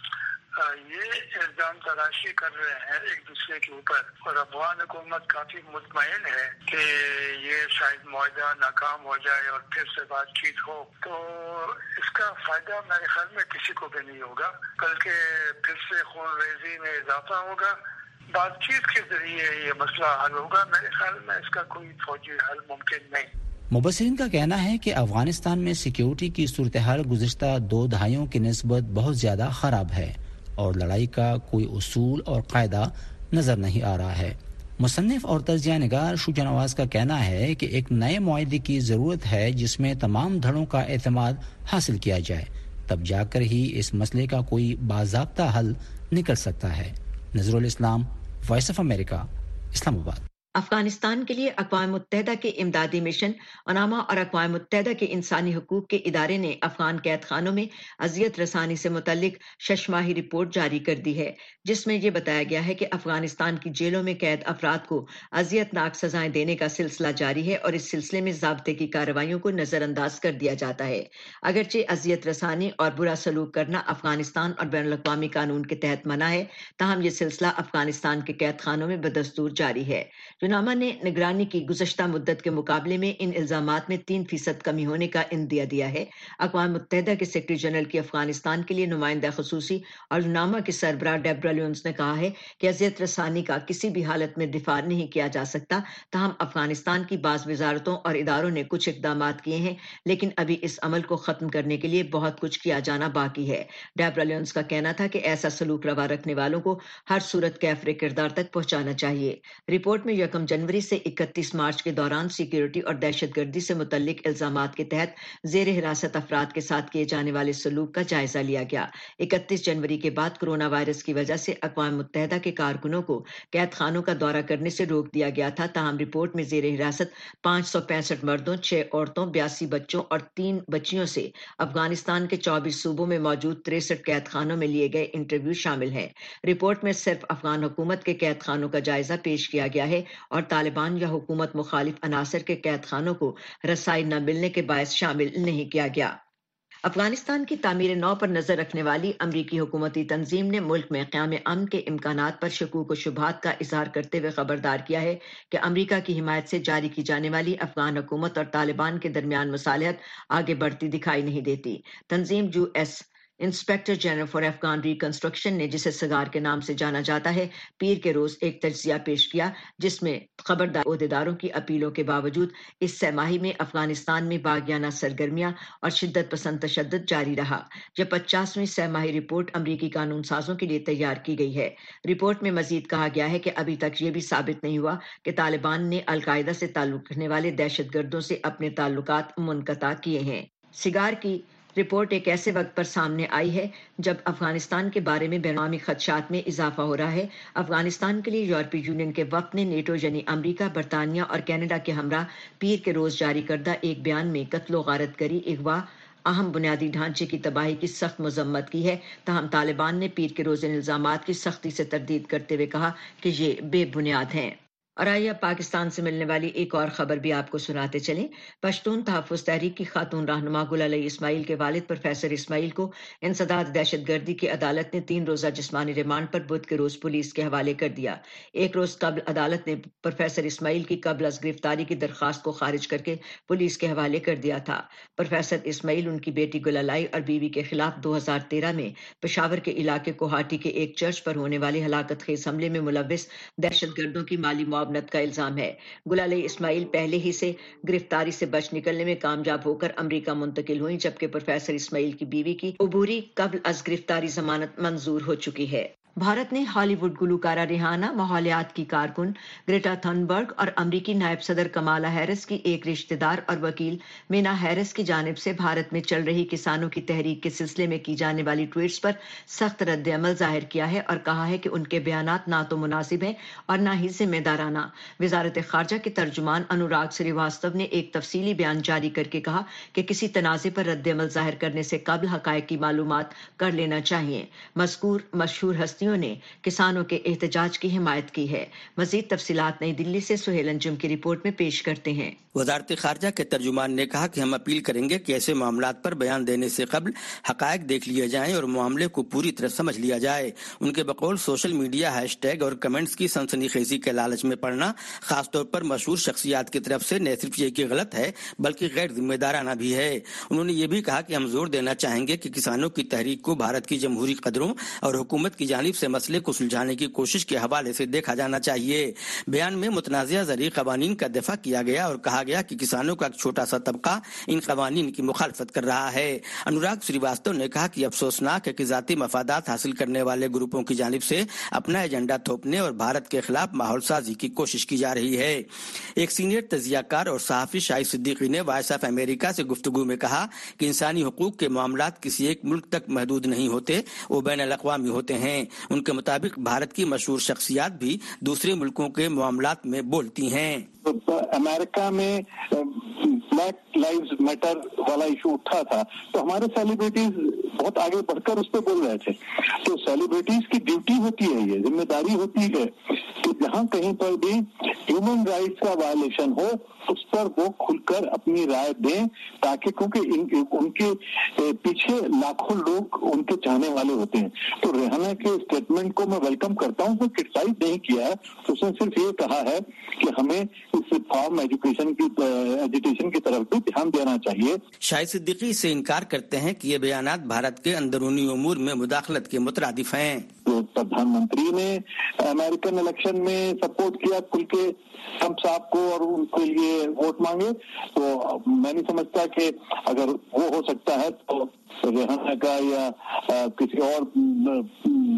یہ الزام تراشی کر رہے ہیں ایک دوسرے کے اوپر، اور افغان حکومت کافی مطمئن ہے کہ یہ شاید معاہدہ ناکام ہو جائے اور پھر سے بات چیت ہو، تو اس کا فائدہ میرے خیال میں کسی کو بھی نہیں ہوگا، بلکہ پھر سے خون ریزی میں اضافہ ہوگا۔ بات چیت کے ذریعے یہ مسئلہ حل ہوگا، میرے خیال میں اس کا کوئی فوجی حل ممکن نہیں۔ مبصرین کا کہنا ہے کہ افغانستان میں سیکیورٹی کی صورتحال گزشتہ دو دہائیوں کی نسبت بہت زیادہ خراب ہے، اور لڑائی کا کوئی اصول اور قاعدہ نظر نہیں آ رہا ہے۔ مصنف اور تجزیہ نگار شجاع نواز کا کہنا ہے کہ ایک نئے معاہدے کی ضرورت ہے جس میں تمام دھڑوں کا اعتماد حاصل کیا جائے، تب جا کر ہی اس مسئلے کا کوئی باضابطہ حل نکل سکتا ہے۔ نظر الاسلام، وائس آف امریکہ، اسلام آباد۔ افغانستان کے لیے اقوام متحدہ کے امدادی مشن اناما اور اقوام متحدہ کے انسانی حقوق کے ادارے نے افغان قید خانوں میں اذیت رسانی سے متعلق شش ماہی رپورٹ جاری کر دی ہے، جس میں یہ بتایا گیا ہے کہ افغانستان کی جیلوں میں قید افراد کو اذیت ناک سزائیں دینے کا سلسلہ جاری ہے، اور اس سلسلے میں ضابطے کی کارروائیوں کو نظر انداز کر دیا جاتا ہے۔ اگرچہ اذیت رسانی اور برا سلوک کرنا افغانستان اور بین الاقوامی قانون کے تحت منع ہے، تاہم یہ سلسلہ افغانستان کے قید خانوں میں بدستور جاری ہے۔ یوناما نے نگرانی کی گزشتہ مدت کے مقابلے میں ان الزامات میں تین فیصد کمی ہونے کا اندیہ دیا ہے۔ اقوام متحدہ کے سیکرٹری جنرل کی افغانستان کے لیے نمائندہ خصوصی اور یوناما کے سربراہ ڈیبرا لیونز نے کہا ہے کہ اذیت رسانی کا کسی بھی حالت میں دفاع نہیں کیا جا سکتا، تاہم افغانستان کی بعض وزارتوں اور اداروں نے کچھ اقدامات کیے ہیں، لیکن ابھی اس عمل کو ختم کرنے کے لیے بہت کچھ کیا جانا باقی ہے۔ ڈیبرا لیونز کا کہنا تھا کہ ایسا سلوک روا رکھنے والوں کو ہر صورت کیفر کردار تک پہنچانا چاہیے۔ رپورٹ میں یکم جنوری سے اکتیس مارچ کے دوران سیکیورٹی اور دہشت گردی سے متعلق الزامات کے تحت زیر حراست افراد کے ساتھ کیے جانے والے سلوک کا جائزہ لیا گیا۔ اکتیس جنوری کے بعد کورونا وائرس کی وجہ سے اقوام متحدہ کے کارکنوں کو قید خانوں کا دورہ کرنے سے روک دیا گیا تھا، تاہم رپورٹ میں زیر حراست پانچ سو پینسٹھ مردوں، چھ عورتوں، بیاسی بچوں اور تین بچیوں سے افغانستان کے چوبیس صوبوں میں موجود تریسٹھ قید خانوں میں لیے گئے انٹرویو شامل ہیں۔ رپورٹ میں صرف افغان حکومت کے قید خانوں کا جائزہ پیش کیا گیا ہے اور طالبان یا حکومت مخالف عناصر کے قید خانوں کو رسائی نہ ملنے کے باعث شامل نہیں کیا گیا۔ افغانستان کی تعمیر نو پر نظر رکھنے والی امریکی حکومتی تنظیم نے ملک میں قیام امن کے امکانات پر شکوک و شبہات کا اظہار کرتے ہوئے خبردار کیا ہے کہ امریکہ کی حمایت سے جاری کی جانے والی افغان حکومت اور طالبان کے درمیان مصالحت آگے بڑھتی دکھائی نہیں دیتی۔ تنظیم جو S inspector general for Afghan reconstruction نے، جسے سگار کے نام سے جانا جاتا ہے، پیر کے روز ایک تجزیہ پیش کیا جس میں خبردار عہدیداروں کی اپیلوں کے باوجود اس سہ ماہی میں افغانستان میں باغیانہ سرگرمیاں اور شدت پسند تشدد جاری رہا۔ یہ پچاسویں سہ ماہی رپورٹ امریکی قانون سازوں کے لیے تیار کی گئی ہے۔ رپورٹ میں مزید کہا گیا ہے کہ ابھی تک یہ بھی ثابت نہیں ہوا کہ طالبان نے القاعدہ سے تعلق رکھنے والے دہشت گردوں سے اپنے تعلقات منقطع کیے ہیں۔ سگار کی رپورٹ ایک ایسے وقت پر سامنے آئی ہے جب افغانستان کے بارے میں بین الاقوامی خدشات میں اضافہ ہو رہا ہے۔ افغانستان کے لیے یورپی یونین کے وفد نے نیٹو یعنی امریکہ، برطانیہ اور کینیڈا کے ہمراہ پیر کے روز جاری کردہ ایک بیان میں قتل و غارت گری، اغوا، اہم بنیادی ڈھانچے کی تباہی کی سخت مذمت کی ہے، تاہم طالبان نے پیر کے روز ان الزامات کی سختی سے تردید کرتے ہوئے کہا کہ یہ بے بنیاد ہیں۔ اور آئیے اب پاکستان سے ملنے والی ایک اور خبر بھی آپ کو سناتے چلیں۔ پشتون تحفظ تحریک کی خاتون رہنما گل علی اسماعیل کے والد پروفیسر اسماعیل کو انسداد دہشت گردی کی عدالت نے تین روزہ جسمانی ریمانڈ پر بدھ کے روز پولیس کے حوالے کر دیا۔ ایک روز قبل عدالت نے پروفیسر اسماعیل کی قبل از گرفتاری کی درخواست کو خارج کر کے پولیس کے حوالے کر دیا تھا۔ پروفیسر اسماعیل ان کی بیٹی گل علی اور بیوی کے خلاف دو ہزار تیرہ میں پشاور کے علاقے کوہاٹی کے ایک چرچ پر ہونے والے ہلاکت خیز حملے میں ملوث دہشت گردوں کی مالی معاونت کا الزام ہے۔ گل علی اسماعیل پہلے ہی سے گرفتاری سے بچ نکلنے میں کامیاب ہو کر امریکہ منتقل ہوئی، جبکہ پروفیسر اسماعیل کی بیوی کی عبوری قبل از گرفتاری ضمانت منظور ہو چکی ہے۔ بھارت نے ہالی ووڈ گلوکارہ ریحانہ، ماحولیات کی کارکن گریٹا تھنبرگ اور امریکی نائب صدر کمالا ہیرس کی ایک رشتہ دار اور وکیل مینا ہیرس کی جانب سے بھارت میں چل رہی کسانوں کی تحریک کے سلسلے میں کی جانے والی ٹویٹس پر سخت رد عمل ظاہر کیا ہے اور کہا ہے کہ ان کے بیانات نہ تو مناسب ہیں اور نہ ہی ذمہ دارانہ۔ وزارت خارجہ کے ترجمان انوراگ سریواستو نے ایک تفصیلی بیان جاری کر کے کہا کہ کسی تنازع پر رد عمل ظاہر کرنے سے قبل حقائق کی معلومات کر لینا چاہیے۔ مذکور مشہور ہستیوں نے کسانوں کے احتجاج کی حمایت کی ہے۔ مزید تفصیلات نئی دلی سے سہیل انجم کی رپورٹ میں پیش کرتے ہیں۔ وزارت خارجہ کے ترجمان نے کہا کہ ہم اپیل کریں گے کہ ایسے معاملات پر بیان دینے سے قبل حقائق دیکھ لیے جائیں اور معاملے کو پوری طرح سمجھ لیا جائے۔ ان کے بقول سوشل میڈیا ہیش ٹیگ اور کمنٹس کی سنسنی خیزی کے لالچ میں پڑنا خاص طور پر مشہور شخصیات کی طرف سے نہ صرف یہ کہ غلط ہے بلکہ غیر ذمہ دارانہ بھی ہے۔ انہوں نے یہ بھی کہا کہ ہم زور دینا چاہیں گے کہ کسانوں کی تحریک کو بھارت کی جمہوری قدروں اور حکومت کی جانب سے مسئلے کو سلجھانے کی کوشش کے حوالے سے دیکھا جانا چاہیے۔ بیان میں متنازعہ زرعی قوانین کا دفاع کیا گیا اور کہا گیا کہ کسانوں کا ایک چھوٹا سا طبقہ ان قوانین کی مخالفت کر رہا ہے۔ انوراگ سریواستو نے کہا کہ افسوسناک ہے کہ ذاتی مفادات حاصل کرنے والے گروپوں کی جانب سے اپنا ایجنڈا تھوپنے اور بھارت کے خلاف ماحول سازی کی کوشش کی جا رہی ہے۔ ایک سینئر تجزیہ کار اور صحافی شاہد صدیقی نے وائس آف امریکہ سے گفتگو میں کہا کہ انسانی حقوق کے معاملات کسی ایک ملک تک محدود نہیں ہوتے، وہ بین الاقوامی ہوتے ہیں۔ ان کے مطابق بھارت کی مشہور شخصیات بھی دوسرے ملکوں کے معاملات میں بولتی ہیں۔ امریکہ میں بلیک لائیوز میٹر والا ایشو اٹھا تھا تو ہمارے سیلیبریٹیز بہت آگے بڑھ کر اس پہ بول رہے تھے۔ تو سیلیبریٹیز کی ڈیوٹی ہوتی ہے، یہ ذمہ داری ہوتی ہے کہ جہاں کہیں پر بھی ہیومن رائٹس کا وائلیشن ہو اس پر وہ کھل کر اپنی رائے دیں، تاکہ کیونکہ ان کے پیچھے لاکھوں لوگ ان کے چاہنے والے ہوتے ہیں۔ تو ریحانہ کے اسٹیٹمنٹ کو میں ویلکم کرتا ہوں، وہ کرٹیسائز نہیں کیا ہے، اس نے صرف یہ کہا ہے کہ ہمیں اس فارم ایجوکیشن کی ایجوکیشن کی طرف بھی دھیان دینا چاہیے۔ شاہد صدیقی سے انکار کرتے ہیں کہ یہ بیانات بھارت کے اندرونی امور میں مداخلت کے مترادف ہیں۔ پردھان منتری نے امریکن الیکشن میں سپورٹ کیا کھل کے ٹرمپ صاحب کو اور ان کے لیے ووٹ مانگے، تو میں نہیں سمجھتا کہ اگر وہ ہو سکتا ہے تو ریحانہ کا یا کسی اور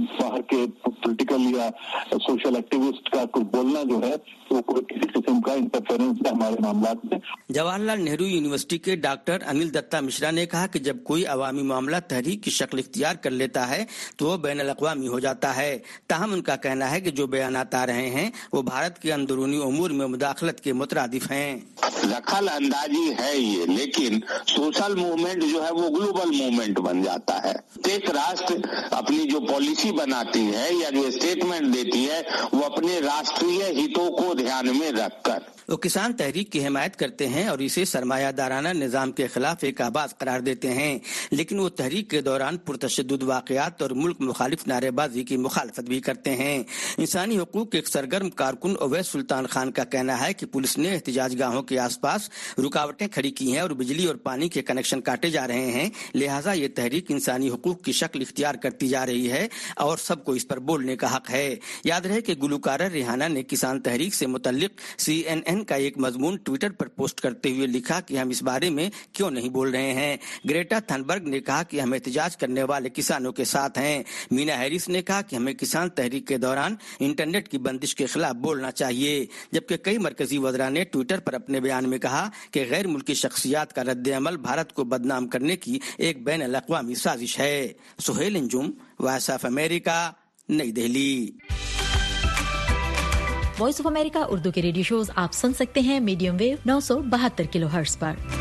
बाहर के पॉलिटिकल या सोशल एक्टिविस्ट का कुछ बोलना जो है वो कोई किसी किस्म का इंटरफेरेंस है हमारे मामला में। जवाहरलाल नेहरू यूनिवर्सिटी के डॉक्टर अनिल दत्ता मिश्रा ने कहा कि जब कोई अवामी मामला तहरीक की शक्ल इख्तियार कर लेता है तो वो बैन अल-अक़वामी हो जाता है। ताहम उनका कहना है कि जो बयानात आ रहे हैं वो भारत के अंदरूनी उमूर में मुदाखलत के मुतरादिफ हैं। दखल अंदाजी है ये, लेकिन सोशल मूवमेंट जो है वो ग्लोबल मूवमेंट बन जाता है। एक राष्ट्र अपनी जो पॉलिसी बनाती है या जो स्टेटमेंट देती है वो अपने राष्ट्रीय हितों को ध्यान में रखकर वो किसान तहरीक की हिमायत करते हैं और इसे सरमायादाराना निजाम के खिलाफ एक आवाज करार देते हैं, लेकिन वो तहरीक के दौरान पुरतशद्दुद वाक़यात और मुल्क मुखालिफ नारेबाजी की मुखालफत भी करते हैं। इंसानी हुकूक के एक सरगर्म कारकुन अवैस सुल्तान खान का कहना है कि पुलिस ने एहतिजाज गाहों के आसपास रुकावटें खड़ी की हैं और बिजली और पानी के कनेक्शन काटे जा रहे हैं, लिहाजा ये तहरीक इंसानी हुकूक की शक्ल इख्तियार करती जा रही है और सबको इस पर बोलने का हक है। याद रहे कि गुलकारा रिहाना ने किसान तहरीक से मुतल्लिक सी एन एन का एक मजमून ट्विटर पर पोस्ट करते हुए लिखा कि हम इस बारे में क्यों नहीं बोल रहे हैं। ग्रेटा थनबर्ग ने कहा कि हम एहतिजाज करने वाले किसानों के साथ हैं। मीना हैरिस ने कहा कि हमें किसान तहरीक के दौरान इंटरनेट की बंदिश के खिलाफ बोलना चाहिए, जबकि कई मरकजी वज़रा ने ट्विटर पर अपने बयान में कहा कि गैर मुल्की शख्सियात का रद्द अमल भारत को बदनाम करने की एक बैन अल-अक़वामी साजिश है। Suhail Anjum, voice of America, Nai Delhi. Voice of America Urdu के रेडियो शोज आप सुन सकते हैं मीडियम वेव नौ सौ बहत्तर किलो हर्ट्ज पर।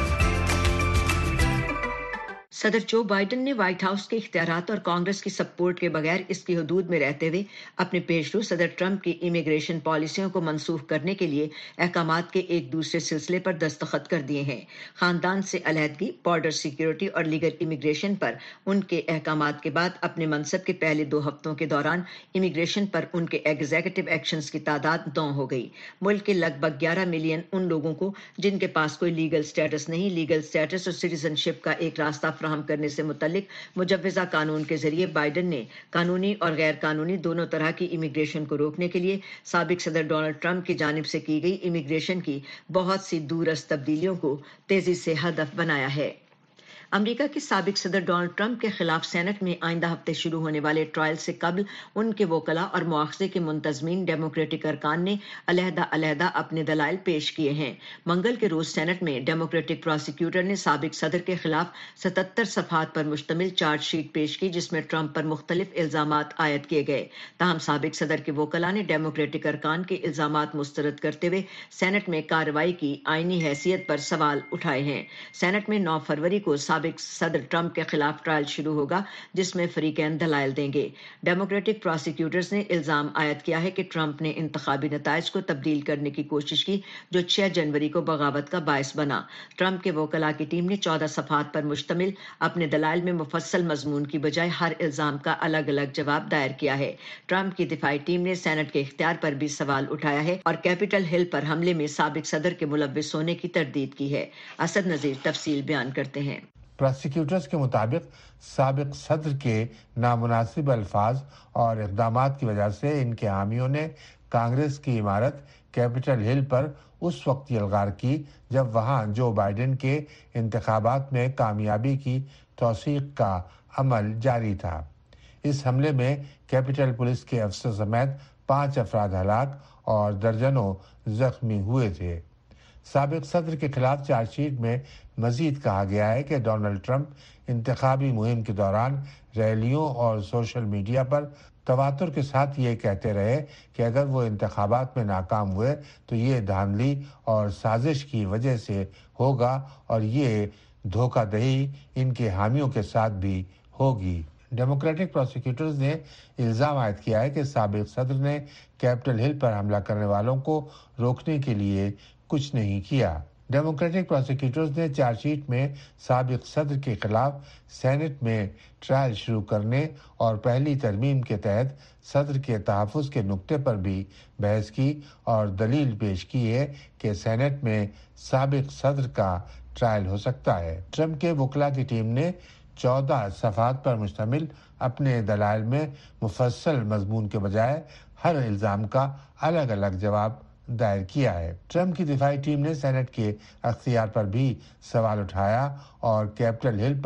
सदर जो बाइडन ने व्हाइट हाउस के इख्तियारात और कांग्रेस की सपोर्ट के बगैर इसकी हदूद में रहते हुए अपने पेशरू सदर ट्रंप की इमिग्रेशन पॉलिसियों को मनसूख करने के लिए अहकामात के एक दूसरे सिलसिले पर दस्तखत कर दिए हैं। खानदान से अलहदगी, बॉर्डर सिक्योरिटी और लीगल इमिग्रेशन पर उनके अहकामात के बाद अपने मनसब के पहले दो हफ्तों के दौरान इमिग्रेशन पर उनके एग्जीक्यूटिव एक्शंस की तादाद नौ हो गई। मुल्क के लगभग ग्यारह मिलियन उन लोगों को जिनके पास कोई लीगल स्टेटस नहीं, लीगल स्टेटस और सिटीजनशिप का एक रास्ता हम करने से मुतल्लिक मुजव्वज़ा कानून के जरिए बाइडन ने कानूनी और गैर कानूनी दोनों तरह की इमिग्रेशन को रोकने के लिए साबिक सदर डोनाल्ड ट्रंप की जानिब से की गई इमिग्रेशन की बहुत सी दूरस्थ तब्दीलियों को तेजी से हदफ बनाया है। अमेरिका के साबिक सदर डोनाल्ड ट्रंप के खिलाफ सेनेट में आइंदा हफ्ते शुरू होने वाले ट्रायल से कबल उनके वकला और मुआखजे के मुंतजमीन डेमोक्रेटिक अरकान ने अलहदा अलहदा अपने दलाइल पेश किए हैं। मंगल के रोज सेनेट में डेमोक्रेटिक प्रोसिक्यूटर ने साबिक सदर के खिलाफ सतहत्तर सफहात पर मुश्तमिल चार्जशीट पेश की, जिसमें ट्रंप पर मुख्तलिफ इल्जामात आयद किए गए। ताहम साबिक सदर के वकला ने डेमोक्रेटिक अरकान के इल्जामात मुस्तरद करते हुए सेनेट में कार्रवाई की आईनी हैसियत पर सवाल उठाए हैं। सेनेट में नौ फरवरी को सदर ट्रंप के खिलाफ ट्रायल शुरू होगा, जिसमें फरीकैन दलाइल देंगे। डेमोक्रेटिक प्रोसिक्यूटर्स ने इल्जाम आयद किया है कि ट्रंप ने इंतखाबी नताइज को तब्दील करने की कोशिश की, जो छह जनवरी को बगावत का बायस बना। ट्रंप के वकला की टीम ने चौदह सफहात पर मुश्तमिल अपने दलाइल में मुफस्सल मजमून की बजाय हर इल्जाम का अलग अलग जवाब दायर किया है। ट्रंप की दिफाई टीम ने सेनेट के इख्तियार पर भी सवाल उठाया है और कैपिटल हिल पर हमले में साबिक सदर के मुलव्विस होने की तरदीद की है। असद नजीर तफसील बयान करते हैं। प्रोसिक्यूटर्स के मुताबिक साबिक सदर के नामुनासिब अल्फाज और इक़दामात की वजह से इनके हामियों ने कांग्रेस की इमारत कैपिटल हिल पर उस वक्त यलगार की जब वहां जो बाइडेन के इंतखाबात में कामयाबी की तौसीक का अमल जारी था। इस हमले में कैपिटल पुलिस के अफसर समेत पाँच अफराद हलाक और दर्जनों जख्मी हुए थे। साबिक सदर के खिलाफ चार्जशीट में मजीद कहा गया है कि डोनाल्ड ट्रंप इंतखाबी मुहिम के दौरान रैलियों और सोशल मीडिया पर तवातुर के साथ ये कहते रहे कि अगर वो इंतखाबात में नाकाम हुए तो ये धांधली और साजिश की वजह से होगा और ये धोखाधड़ी इनके हामियों के साथ भी होगी। डेमोक्रेटिक प्रोसिक्यूटर्स ने इल्ज़ाम आयद किया है कि साबिक सदर ने कैपिटल हिल पर हमला करने वालों को रोकने के लिए कुछ नहीं किया। डेमोक्रेटिक प्रोसिक्यूटर्स ने चार्जशीट में साबिक सदर के खिलाफ सेनेट में ट्रायल शुरू करने और पहली तरमीम के तहत सदर के तहफ़्फ़ुज़ के नुक्ते पर भी बहस की और दलील पेश की है कि सेनेट में साबिक सदर का ट्रायल हो सकता है। ट्रंप के वकला की टीम ने चौदह सफ़हात पर मुश्तमिल अपने दलाइल में मुफस्सल मजमून के बजाय हर इल्ज़ाम का अलग अलग जवाब दायर किया है। ट्रंप की दिफाई टीम ने सेनेट के अख्तियार पर भी सवाल उठाया और कैपिटल हिल पर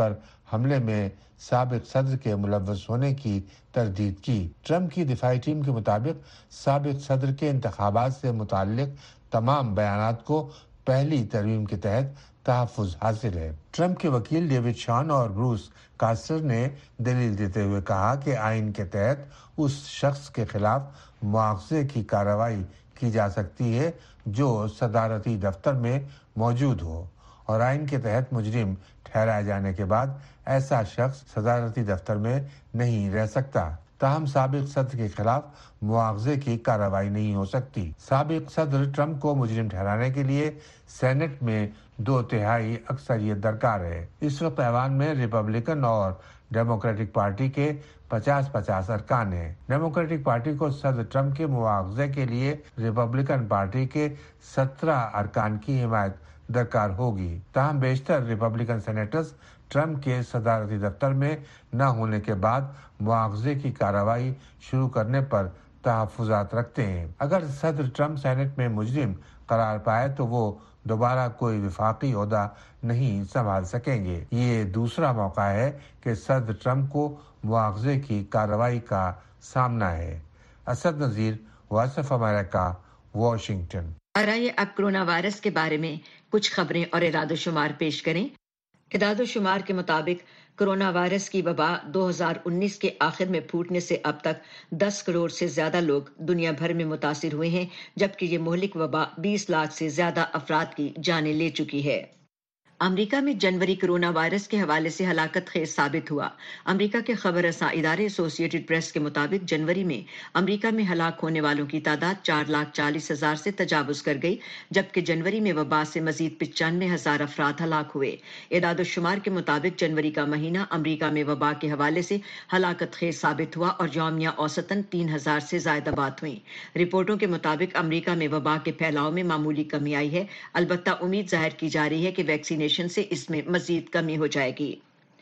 حملے میں سابق صدر کے ملوث ہونے کی تردید کی۔ ٹرمپ کی دفاعی ٹیم کے مطابق سابق صدر کے انتخابات سے متعلق تمام بیانات کو پہلی ترمیم کے تحت تحفظ حاصل ہے۔ ٹرمپ کے وکیل ڈیوڈ شان اور بروس کاسٹر نے دلیل دیتے ہوئے کہا کہ آئین کے تحت اس شخص کے خلاف مواخذے کی کارروائی کی جا سکتی ہے جو صدارتی دفتر میں موجود ہو، اور آئین کے تحت مجرم ٹھہرائے جانے کے بعد ایسا شخص صدارتی دفتر میں نہیں رہ سکتا۔ تاہم سابق صدر کے خلاف مواخذے کی کارروائی نہیں ہو سکتی۔ سابق صدر ٹرمپ کو مجرم ٹھہرانے کے لیے سینٹ میں دو تہائی اکثریت درکار ہے۔ اس وقت ایوان میں ریپبلکن اور ڈیموکریٹک پارٹی کے پچاس پچاس ارکان ہیں۔ ڈیموکریٹک پارٹی کو صدر ٹرمپ کے مواخذے کے لیے ریپبلکن پارٹی کے سترہ ارکان کی حمایت درکار ہوگی۔ تاہم بیشتر ریپبلکن سینیٹرز ٹرمپ کے صدارتی دفتر میں نہ ہونے کے بعد مواخذے کی کارروائی شروع کرنے پر تحفظات رکھتے ہیں۔ اگر صدر ٹرمپ سینٹ میں مجرم قرار پائے تو وہ دوبارہ کوئی وفاقی عہدہ نہیں سنبھال سکیں گے۔ یہ دوسرا موقع ہے کہ صدر ٹرمپ کو مواخذے کی کارروائی کا سامنا ہے۔ Asad Nazir, voice of America, Washington. اور آئیے اب کرونا وائرس کے بارے میں کچھ خبریں اور اعداد و شمار پیش کریں۔ اعداد و شمار کے مطابق کرونا وائرس کی وبا دو ہزار انیس کے آخر میں پھوٹنے سے اب تک دس کروڑ سے زیادہ لوگ دنیا بھر میں متاثر ہوئے ہیں، جبکہ یہ مہلک وبا بیس لاکھ سے زیادہ افراد کی جانیں لے چکی ہے۔ امریکہ میں جنوری کرونا وائرس کے حوالے سے ہلاکت خیز ثابت ہوا۔ امریکہ کے خبر رساں ادارے ایسوسی ایٹڈ پریس کے مطابق جنوری میں امریکہ میں ہلاک ہونے والوں کی تعداد چار لاکھ چالیس ہزار سے تجاوز کر گئی، جبکہ جنوری میں وبا سے مزید پچانوے ہزار افراد ہلاک ہوئے۔ اعداد و شمار کے مطابق جنوری کا مہینہ امریکہ میں وبا کے حوالے سے ہلاکت خیز ثابت ہوا اور یومیہ اوسطاً تین ہزار سے زائد موات ہوئیں۔ رپورٹوں کے مطابق امریکہ میں وبا کے پھیلاؤ میں معمولی کمی آئی ہے، البتہ امید ظاہر کی جا رہی ہے کہ ویکسینیشن سے اس میں مزید کمی ہو جائے گی۔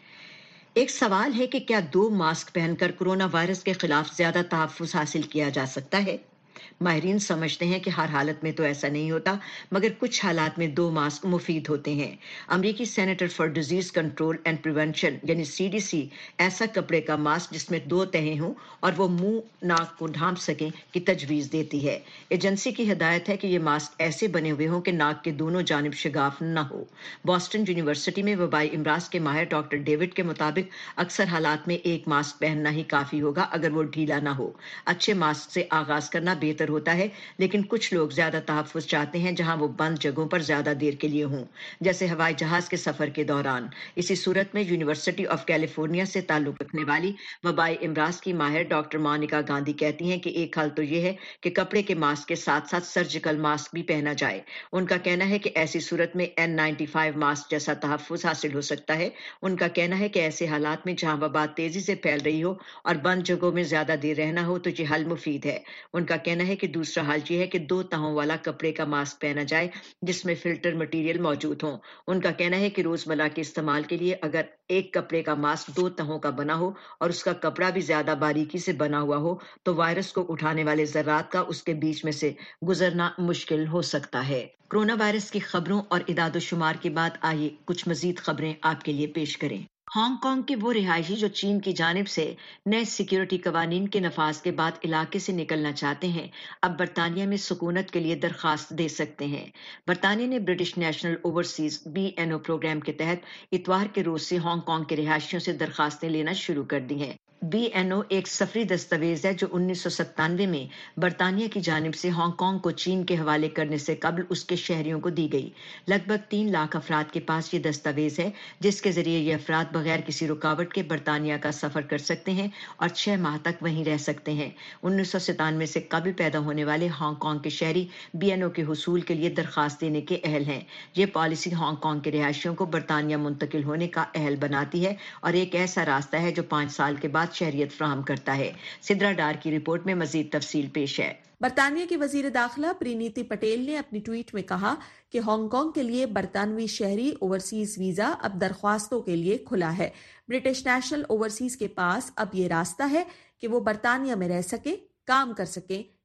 ایک سوال ہے کہ کیا دو ماسک پہن کر کرونا وائرس کے خلاف زیادہ تحفظ حاصل کیا جا سکتا ہے؟ ماہرین سمجھتے ہیں کہ ہر حالت میں تو ایسا نہیں ہوتا، مگر کچھ حالات میں دو ماسک مفید ہوتے ہیں۔ امریکی center for disease control and prevention یعنی سی ڈی سی ایسا کپڑے کا ماسک جس میں دو تہیں ہوں اور وہ منہ ناک کو ڈھانپ سکیں کی تجویز دیتی ہے۔ ایجنسی کی ہدایت ہے کہ یہ ماسک ایسے بنے ہوئے ہوں کہ ناک کے دونوں جانب شگاف نہ ہو۔ بوسٹن یونیورسٹی میں وبائی امراض کے ماہر ڈاکٹر ڈیوڈ کے مطابق اکثر حالات میں ایک ماسک پہننا ہی کافی ہوگا اگر وہ ڈھیلا نہ ہو۔ اچھے ماسک سے آغاز کرنا بہتر ہوتا ہے، لیکن کچھ لوگ زیادہ تحفظ چاہتے ہیں جہاں وہ بند جگہوں پر زیادہ دیر کے لیے ہوں، جیسے ہوائی جہاز کے سفر کے دوران۔ اسی صورت میں یونیورسٹی آف کیلیفورنیا سے تعلق رکھنے والی وبائی امراض کی ماہر ڈاکٹر مونیکا گاندھی کہتی ہیں کہ ایک حل تو یہ ہے کہ کپڑے کے ماسک کے ساتھ ساتھ سرجیکل ماسک بھی پہنا جائے۔ ان کا کہنا ہے کہ ایسی صورت میں این نائنٹی فائیو ماسک جیسا تحفظ حاصل ہو سکتا ہے۔ ان کا کہنا ہے کہ ایسے حالات میں جہاں وبا تیزی سے پھیل رہی ہو اور بند جگہوں میں زیادہ دیر رہنا ہو تو یہ حل مفید ہے۔ ان کا کہنا ہے کہ دوسرا حل یہ ہے کہ دو تہوں والا کپڑے کا ماسک پہنا جائے جس میں فلٹر مٹیریل موجود ہوں۔ ان کا کہنا ہے کہ روزمرہ کے استعمال کے لیے اگر ایک کپڑے کا ماسک دو تہوں کا بنا ہو اور اس کا کپڑا بھی زیادہ باریکی سے بنا ہوا ہو تو وائرس کو اٹھانے والے ذرات کا اس کے بیچ میں سے گزرنا مشکل ہو سکتا ہے۔ کرونا وائرس کی خبروں اور اعداد و شمار کے بعد آئیے کچھ مزید خبریں آپ کے لیے پیش کریں۔ ہانگ کانگ کے وہ رہائشی جو چین کی جانب سے نئے سیکیورٹی قوانین کے نفاذ کے بعد علاقے سے نکلنا چاہتے ہیں، اب برطانیہ میں سکونت کے لیے درخواست دے سکتے ہیں۔ برطانیہ نے British national overseas B N O program کے تحت اتوار کے روز سے ہانگ کانگ کے رہائشیوں سے درخواستیں لینا شروع کر دی ہیں۔ بی این او ایک سفری دستاویز ہے جو انیس سو ستانوے میں برطانیہ کی جانب سے ہانگ کانگ کو چین کے حوالے کرنے سے قبل اس کے شہریوں کو دی گئی۔ لگ بھگ تین لاکھ افراد کے پاس یہ دستاویز ہے جس کے ذریعے یہ افراد بغیر کسی رکاوٹ کے برطانیہ کا سفر کر سکتے ہیں اور چھ ماہ تک وہیں رہ سکتے ہیں۔ انیس سو ستانوے سے قبل پیدا ہونے والے ہانگ کانگ کے شہری بی این او کے حصول کے لیے درخواست دینے کے اہل ہیں۔ یہ پالیسی ہانگ کانگ کے رہائشیوں کو برطانیہ منتقل ہونے کا اہل بناتی ہے اور ایک ایسا راستہ ہے جو پانچ سال کے بعد شہریت فراہم کرتا ہے۔ سدرا ڈار کی رپورٹ میں مزید تفصیل پیش ہے۔ برطانیہ کی وزیر داخلہ پرینیتی پٹیل نے اپنی ٹویٹ میں کہا کہ ہانگ کانگ کے لیے برطانوی شہری اوورسیز ویزا اب درخواستوں کے لیے کھلا ہے۔ برٹش نیشنل اوورسیز کے پاس اب یہ راستہ ہے کہ وہ برطانیہ میں رہ سکیں، کام کر سکیں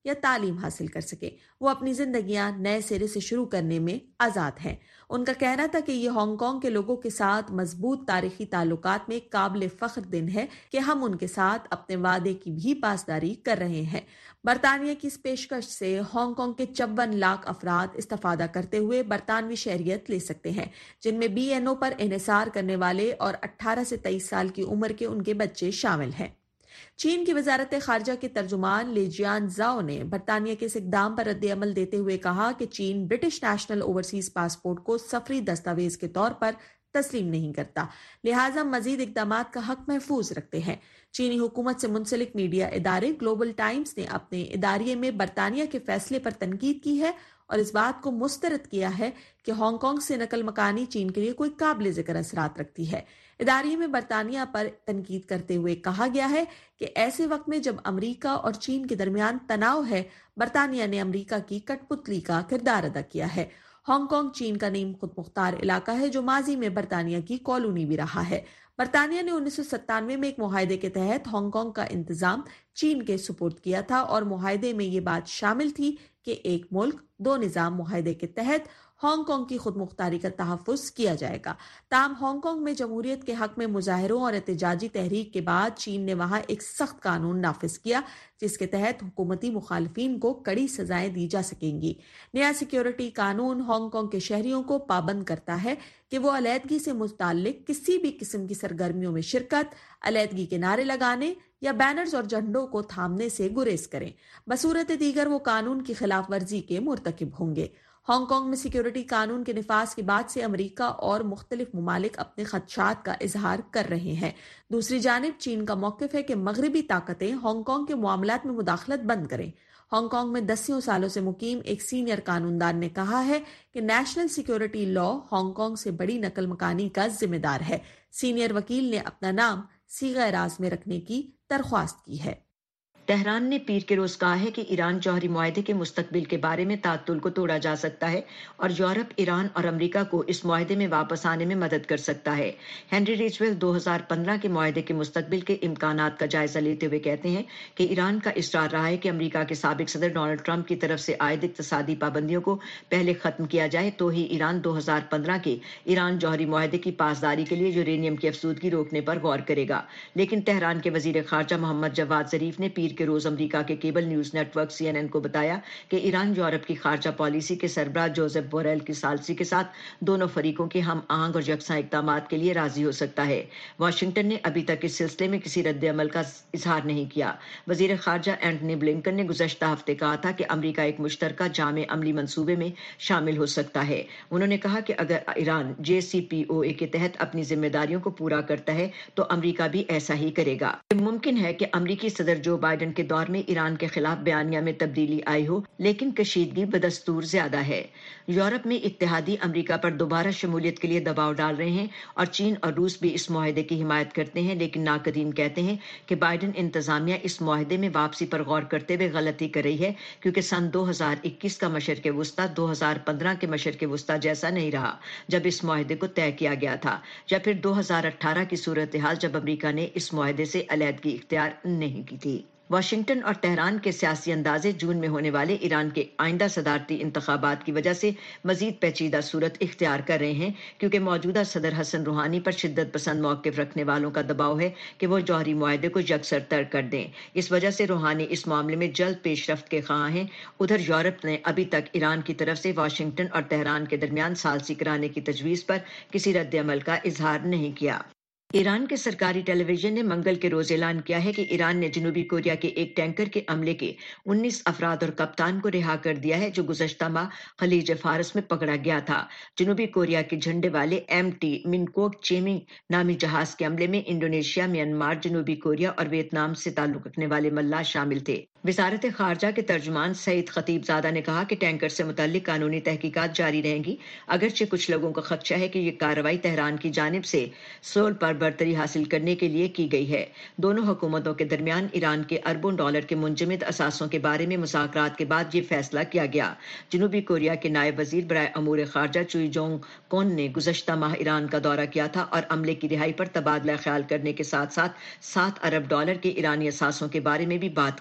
یا تعلیم حاصل کر سکیں۔ وہ اپنی زندگیاں نئے سرے سے شروع کرنے میں آزاد ہیں۔ ان کا کہنا تھا کہ یہ ہانگ کانگ کے لوگوں کے ساتھ مضبوط تاریخی تعلقات میں قابل فخر دن ہے کہ ہم ان کے ساتھ اپنے وعدے کی بھی پاسداری کر رہے ہیں۔ برطانیہ کی اس پیشکش سے ہانگ کانگ کے چون لاکھ افراد استفادہ کرتے ہوئے برطانوی شہریت لے سکتے ہیں، جن میں بی این او پر انحصار کرنے والے اور اٹھارہ سے تیئیس سال کی عمر کے ان کے بچے شامل ہیں۔ چین کی وزارت خارجہ کے ترجمان لیجیان زاؤ نے برطانیہ کے اس اقدام پر رد عمل دیتے ہوئے کہا کہ چین برٹش نیشنل اوورسیز پاسپورٹ کو سفری دستاویز کے طور پر تسلیم نہیں کرتا، لہٰذا مزید اقدامات کا حق محفوظ رکھتے ہیں۔ چینی حکومت سے منسلک میڈیا ادارے گلوبل ٹائمز نے اپنے اداریے میں برطانیہ کے فیصلے پر تنقید کی ہے اور اس بات کو مسترد کیا ہے کہ ہانگ کانگ سے نقل مکانی چین کے لیے کوئی قابل ذکر اثرات رکھتی ہے۔ اداریے میں برطانیہ پر تنقید کرتے ہوئے کہا گیا ہے کہ ایسے وقت میں جب امریکہ اور چین کے درمیان تناؤ ہے، برطانیہ نے امریکہ کی کٹ پتلی کا کردار ادا کیا ہے۔ ہانگ کانگ چین کا نیم خود مختار علاقہ ہے جو ماضی میں برطانیہ کی کالونی بھی رہا ہے۔ برطانیہ نے انیس سو ستانوے میں ایک معاہدے کے تحت ہانگ کانگ کا انتظام چین کے سپرد کیا تھا اور معاہدے میں یہ بات شامل تھی کہ ایک ملک دو نظام معاہدے کے تحت ہانگ کانگ کی خود مختاری کا تحفظ کیا جائے گا۔ تاہم ہانگ کانگ میں جمہوریت کے حق میں مظاہروں اور احتجاجی تحریک کے بعد چین نے وہاں ایک سخت قانون نافذ کیا جس کے تحت حکومتی مخالفین کو کڑی سزائیں دی جا سکیں گی۔ نیا سیکیورٹی قانون ہانگ کانگ کے شہریوں کو پابند کرتا ہے کہ وہ علیحدگی سے متعلق کسی بھی قسم کی سرگرمیوں میں شرکت، علیحدگی کے نعرے لگانے یا بینرز اور جھنڈوں کو تھامنے سے گریز کریں۔ بصورت دیگر وہ قانون کی خلاف ورزی کے مرتکب ہوں گے۔ ہانگ کانگ میں سیکیورٹی قانون کے نفاذ کے بعد سے امریکہ اور مختلف ممالک اپنے خدشات کا اظہار کر رہے ہیں۔ دوسری جانب چین کا موقف ہے کہ مغربی طاقتیں ہانگ کانگ کے معاملات میں مداخلت بند کریں۔ ہانگ کانگ میں دسیوں سالوں سے مقیم ایک سینئر قانون دان نے کہا ہے کہ national security law Hong Kong سے بڑی نقل مکانی کا ذمہ دار ہے۔ سینئر وکیل نے اپنا نام صیغہ راز میں رکھنے کی درخواست کی ہے۔ تہران نے پیر کے روز کہا ہے کہ ایران جوہری معاہدے کے مستقبل کے بارے میں تعطل کو توڑا جا سکتا ہے اور یورپ ایران اور امریکہ کو اس معاہدے میں واپس آنے میں مدد کر سکتا ہے۔ ہینری ریچویل دو ہزار پندرہ کے معاہدے کے مستقبل کے امکانات کا جائزہ لیتے ہوئے کہتے ہیں کہ ایران کا اصرار رہا ہے کہ امریکہ کے سابق صدر ڈونلڈ ٹرمپ کی طرف سے عائد اقتصادی پابندیوں کو پہلے ختم کیا جائے تو ہی ایران دو ہزار پندرہ کے ایران جوہری معاہدے کی پاسداری کے لیے یورینیم کی افزودگی روکنے پر غور کرے گا۔ لیکن تہران کے وزیر خارجہ محمد جواد ظریف نے پیر کے روز امریکہ کے cable news network C N N کو بتایا کہ ایران یورپ کی خارجہ پالیسی کے سربراہ جوزف بوریل کی ثالثی کے ساتھ دونوں فریقوں کے ہم آہنگ اور یکساں اقدامات کے لیے راضی ہو سکتا ہے۔ واشنگٹن نے ابھی تک اس سلسلے میں کسی رد عمل کا اظہار نہیں کیا۔ وزیر خارجہ اینٹنی بلنکن نے گزشتہ ہفتے کہا تھا کہ امریکہ ایک مشترکہ جامع عملی منصوبے میں شامل ہو سکتا ہے۔ انہوں نے کہا کہ اگر ایران جے سی پی او اے کے تحت اپنی ذمہ داریوں کو پورا کرتا ہے تو امریکہ بھی ایسا ہی کرے گا۔ یہ ممکن ہے کہ امریکی صدر جو بائیڈن کے دور میں ایران کے خلاف بیانیہ میں تبدیلی آئی ہو، لیکن کشیدگی بدستور زیادہ ہے۔ یورپ میں اتحادی امریکہ پر دوبارہ شمولیت کے لیے دباؤ ڈال رہے ہیں اور چین اور روس بھی اس معاہدے کی حمایت کرتے ہیں، لیکن ناقدین کہتے ہیں کہ بائیڈن انتظامیہ اس معاہدے میں واپسی پر غور کرتے ہوئے غلطی کر رہی ہے، کیونکہ سن دو ہزار اکیس کا مشرق وسطیٰ دو ہزار پندرہ کے مشرق وسطیٰ جیسا نہیں رہا جب اس معاہدے کو طے کیا گیا تھا، یا پھر دو ہزار اٹھارہ کی صورتحال جب امریکہ نے اس معاہدے سے علیحدگی اختیار نہیں کی تھی۔ واشنگٹن اور تہران کے سیاسی اندازے جون میں ہونے والے ایران کے آئندہ صدارتی انتخابات کی وجہ سے مزید پیچیدہ صورت اختیار کر رہے ہیں، کیونکہ موجودہ صدر حسن روحانی پر شدت پسند موقف رکھنے والوں کا دباؤ ہے کہ وہ جوہری معاہدے کو یکسر ترک کر دیں۔ اس وجہ سے روحانی اس معاملے میں جلد پیش رفت کے خواہاں ہیں۔ ادھر یورپ نے ابھی تک ایران کی طرف سے واشنگٹن اور تہران کے درمیان ثالثی کرانے کی تجویز پر کسی رد عمل کا اظہار نہیں کیا۔ ایران کے سرکاری ٹیلی ویژن نے منگل کے روز اعلان کیا ہے کہ ایران نے جنوبی کوریا کے ایک ٹینکر کے عملے کے انیس افراد اور کپتان کو رہا کر دیا ہے جو گزشتہ ماہ خلیج فارس میں پکڑا گیا تھا۔ جنوبی کوریا کے جھنڈے والے ایم ٹی منکوک چیمنگ نامی جہاز کے عملے میں انڈونیشیا، میانمار، جنوبی کوریا اور ویتنام سے تعلق رکھنے والے ملاح شامل تھے۔ وزارت خارجہ کے ترجمان سعید خطیب زادہ نے کہا کہ ٹینکر سے متعلق قانونی تحقیقات جاری رہیں گی، اگرچہ کچھ لوگوں کا خدشہ ہے کہ یہ کارروائی تہران کی جانب سے سول پر برتری حاصل کرنے کے لیے کی گئی ہے۔ دونوں حکومتوں کے درمیان ایران کے اربوں ڈالر کے منجمد اثاثوں کے بارے میں مذاکرات کے بعد یہ فیصلہ کیا گیا۔ جنوبی کوریا کے نائب وزیر برائے امور خارجہ چوئی جونگ کون نے گزشتہ ماہ ایران کا دورہ کیا تھا اور عملے کی رہائی پر تبادلہ خیال کرنے کے ساتھ ساتھ سات ارب ڈالر کے ایرانی اثاثوں کے بارے میں بھی بات کی تھی،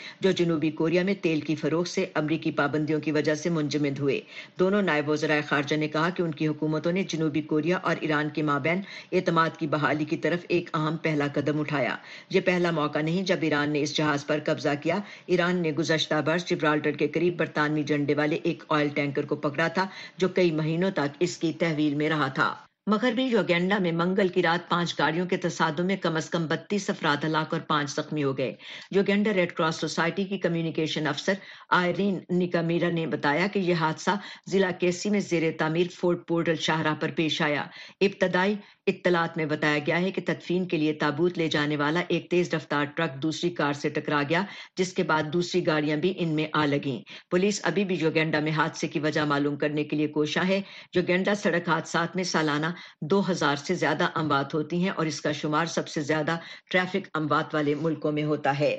जो जनूबी कोरिया में तेल की फरोख्त से अमरीकी पाबंदियों की वजह से मुंजमद हुए। दोनों नायब वज़राए खारजा ने कहा कि उनकी हुकूमतों ने जनूबी कोरिया और ईरान के माबैन एतमाद की बहाली की तरफ एक अहम पहला कदम उठाया। ये पहला मौका नहीं जब ईरान ने इस जहाज पर कब्जा किया। ईरान ने गुज़श्ता बरस जिब्राल्टर के करीब बरतानवी झंडे वाले एक ऑयल टैंकर को पकड़ा था जो कई महीनों तक इसकी तहवील में रहा था। मगरबी योगेंडा में मंगल की रात पांच गाड़ियों के तसादुम में कम अज कम बत्तीस अफराद हलाक और पांच जख्मी हो गए। योगेंडा रेड क्रॉस सोसाइटी की कम्युनिकेशन अफसर आयरीन निकामीरा ने बताया कि यह हादसा जिला केसी में जेर तामीर फोर्ट पोर्टल शाहराह पर पेश आया। इब्तदाई इत्तलात में बताया गया है कि तदफीन के लिए ताबूत ले जाने वाला एक तेज रफ्तार ट्रक दूसरी कार से टकरा गया, जिसके बाद दूसरी गाड़ियां भी इनमें आ लगीं। पुलिस अभी भी योगेंडा में हादसे की वजह मालूम करने के लिए कोशा है। योगेंडा सड़क हादसात में सालाना दो हजार से ज्यादा अमवात होती हैं और इसका शुमार सबसे ज्यादा ट्रैफिक अमवात वाले मुल्कों में होता है।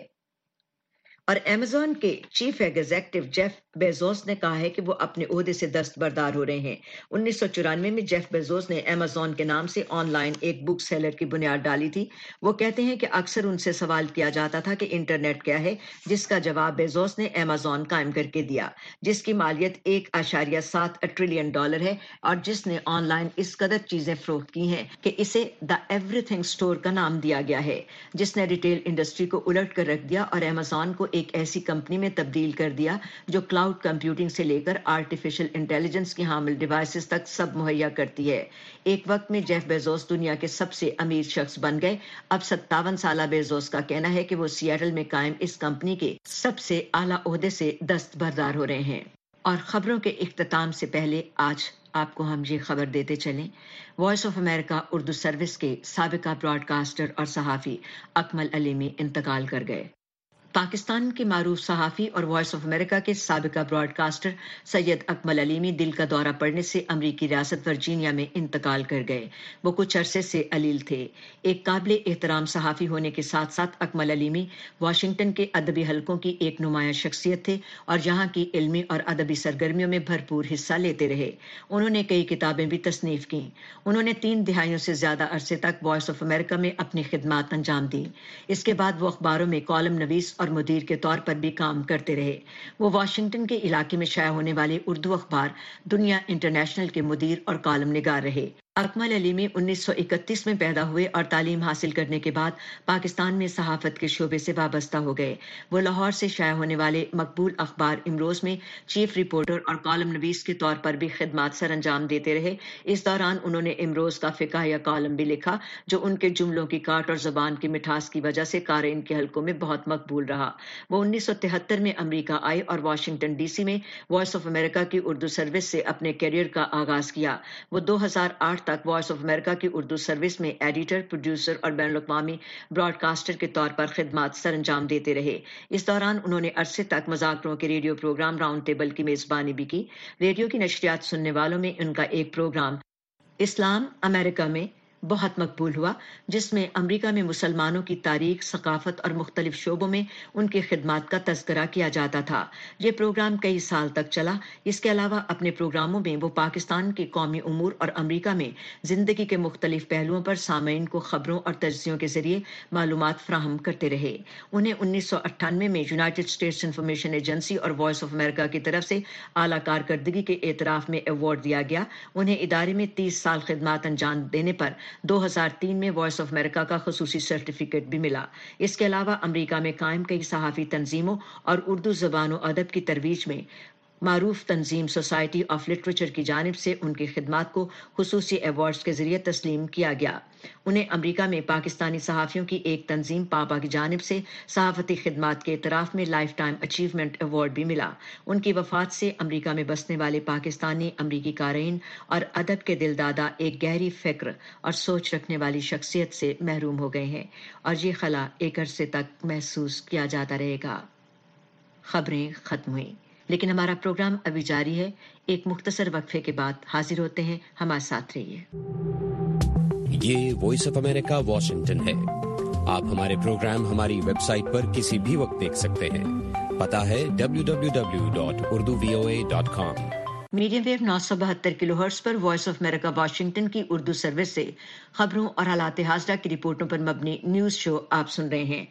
और अमेज़न के चीफ एग्जीक्यूटिव जेफ बेजोस ने कहा है कि वो अपने ओहदे से दस्तबरदार हो रहे हैं। उन्नीस सौ चौरानवे में जेफ बेजोस ने अमेज़न के नाम से ऑनलाइन एक बुक सेलर की बुनियाद डाली थी। वो कहते हैं कि अक्सर उनसे सवाल किया जाता था कि इंटरनेट क्या है, जिसका जवाब बेजोस ने अमेज़न कायम करके दिया, जिसकी मालियत एक आशारिया सात ट्रिलियन डॉलर है और जिसने ऑनलाइन इस कदर चीजें फरोख्त की हैं कि इसे द एवरीथिंग स्टोर का नाम दिया गया है, जिसने रिटेल इंडस्ट्री को उलट कर रख दिया और अमेज़न को एक ऐसी कंपनी में तब्दील कर दिया जो क्लाउड कंप्यूटिंग से लेकर आर्टिफिशियल इंटेलिजेंस की हामिल डिवाइसेस तक सब मुहैया करती है। एक वक्त में जेफ बेजोस दुनिया के सबसे अमीर शख्स बन गए। अब सत्तावन साल बेजोस का कहना है कि वो सिएटल में कायम इस कंपनी के सबसे आला ओहदे से दस्तबरदार हो रहे हैं। और खबरों के इख्तिताम से पहले आज आपको हम ये खबर देते चलें, voice of America Urdu service के साबिका ब्रॉडकास्टर और सहाफ़ी अकमल अलीमी इंतकाल कर गए। पाकिस्तान के मारूफ सहाफ़ी और वॉइस ऑफ अमेरिका के साबिका ब्रॉडकास्टर सैयद अकमल अलीमी दिल का दौरा पड़ने से अमरीकी रियासत वर्जीनिया में इंतकाल कर गए। वो कुछ अरसे से अलील थे। एक काबिल एहतराम सहाफ़ी होने के साथ साथ अकमल अलीमी वाशिंगटन के अदबी हलकों की एक नुमाया शख्सियत थे और यहाँ की इल्मी और अदबी सरगर्मियों में भरपूर हिस्सा लेते रहे। उन्होंने कई किताबें भी तसनीफ की। उन्होंने तीन दिहाइयों से ज्यादा अरसे तक वॉइस ऑफ अमेरिका में अपनी खिदमात अंजाम दी। इसके बाद वो अखबारों में कॉलम नवीस और मुदीर के तौर पर भी काम करते रहे। वो वाशिंगटन के इलाके में शाया होने वाले उर्दू अखबार दुनिया इंटरनेशनल के मुदीर और कॉलम निगार रहे। अकमल अलीमी उन्नीस सौ इकतीस में पैदा हुए और तालीम हासिल करने के बाद पाकिस्तान में सहाफत के शोबे से वाबस्ता हो गए। वो लाहौर से शाया होने वाले मकबूल अखबार इमरोज में चीफ रिपोर्टर और कॉलम नवीस के तौर पर भी खिदमात सर अंजाम देते रहे। इस दौरान उन्होंने इमरोज का फिका या कॉलम भी लिखा, जो उनके जुमलों की काट और जबान की मिठास की वजह से कारीन के हलकों में बहुत मकबूल रहा। वो उन्नीस सौ तिहत्तर में अमरीका आए और वाशिंगटन डीसी में वॉइस ऑफ अमेरिका की उर्दू सर्विस से अपने कैरियर का आगाज किया। वो दो हजार आठ तक वॉइस ऑफ अमेरिका की उर्दू सर्विस में एडिटर, प्रोड्यूसर और बैनुल अक़वामी ब्रॉडकास्टर के तौर पर खिदमात सर अंजाम देते रहे। इस दौरान उन्होंने अरसे तक मज़ाकरों के रेडियो प्रोग्राम राउंड टेबल की मेजबानी भी की। रेडियो की नशरियात सुनने वालों में उनका एक प्रोग्राम इस्लाम अमेरिका में बहुत मकबूल हुआ, जिसमें अमेरिका में मुसलमानों की तारीख, सकाफत और मुख्तलिफ शोबों में उनकी खिदमात का तज़किरा किया जाता था। ये प्रोग्राम कई साल तक चला। इसके अलावा अपने प्रोग्रामों में वो पाकिस्तान के कौमी उमूर और अमेरिका में ज़िंदगी के मुख्तलिफ पहलुओं पर सामीन को खबरों और तज्ज़ियों के जरिए मालूमात फ्राहम करते रहे। उन्हें उन्नीस सौ अट्ठानवे में यूनाइटेड स्टेट्स इंफॉर्मेशन एजेंसी और वॉइस ऑफ अमेरिका की तरफ से आला कारकर्दगी के एतराफ़ में अवार्ड दिया गया। उन्हें इदारे में तीस साल खिदमात अंजाम देने पर दो हजार तीन में वॉइस ऑफ अमेरिका का खुसूसी सर्टिफिकेट भी मिला। इसके अलावा अमेरिका में कायम कई सहाफ़ी तंजीमों और उर्दू ज़बान व अदब की तरवीज में मारूफ तंजीम सोसाइटी ऑफ लिटरेचर की जानिब से उनकी खिदमात को खुसूसी अवार्ड्स के जरिए तस्लीम किया गया। उन्हें अमेरिका में पाकिस्तानी सहाफ़ियों की एक तंजीम पापा की जानिब से सहाफ़ती खिदमात के एतराफ़ में लाइफ टाइम अचीवमेंट अवार्ड भी मिला। उनकी वफ़ात से अमेरिका में बसने वाले पाकिस्तानी अमरीकी कारीन और अदब के दिलदादा एक गहरी फ़िक्र और सोच रखने वाली शख्सियत से महरूम हो गए हैं और ये खला एक अरसे तक महसूस किया जाता रहेगा। खबरें ख़त्म हुई, लेकिन हमारा प्रोग्राम अभी जारी है। एक मुख्तसर वक्फे के बाद हाजिर होते हैं, हमारे साथ रहिए। ये वॉइस ऑफ अमेरिका वाशिंगटन है। आप हमारे प्रोग्राम हमारी वेबसाइट पर किसी भी वक्त देख सकते हैं। पता है W W W dot Urdu V O A dot com. Medium wave नौ सौ बहत्तर किलो हर्ट्ज पर वॉइस ऑफ अमेरिका वाशिंगटन की उर्दू सर्विस से खबरों और हालात हाज़िरा की रिपोर्टों पर मबनी न्यूज शो आप सुन रहे हैं।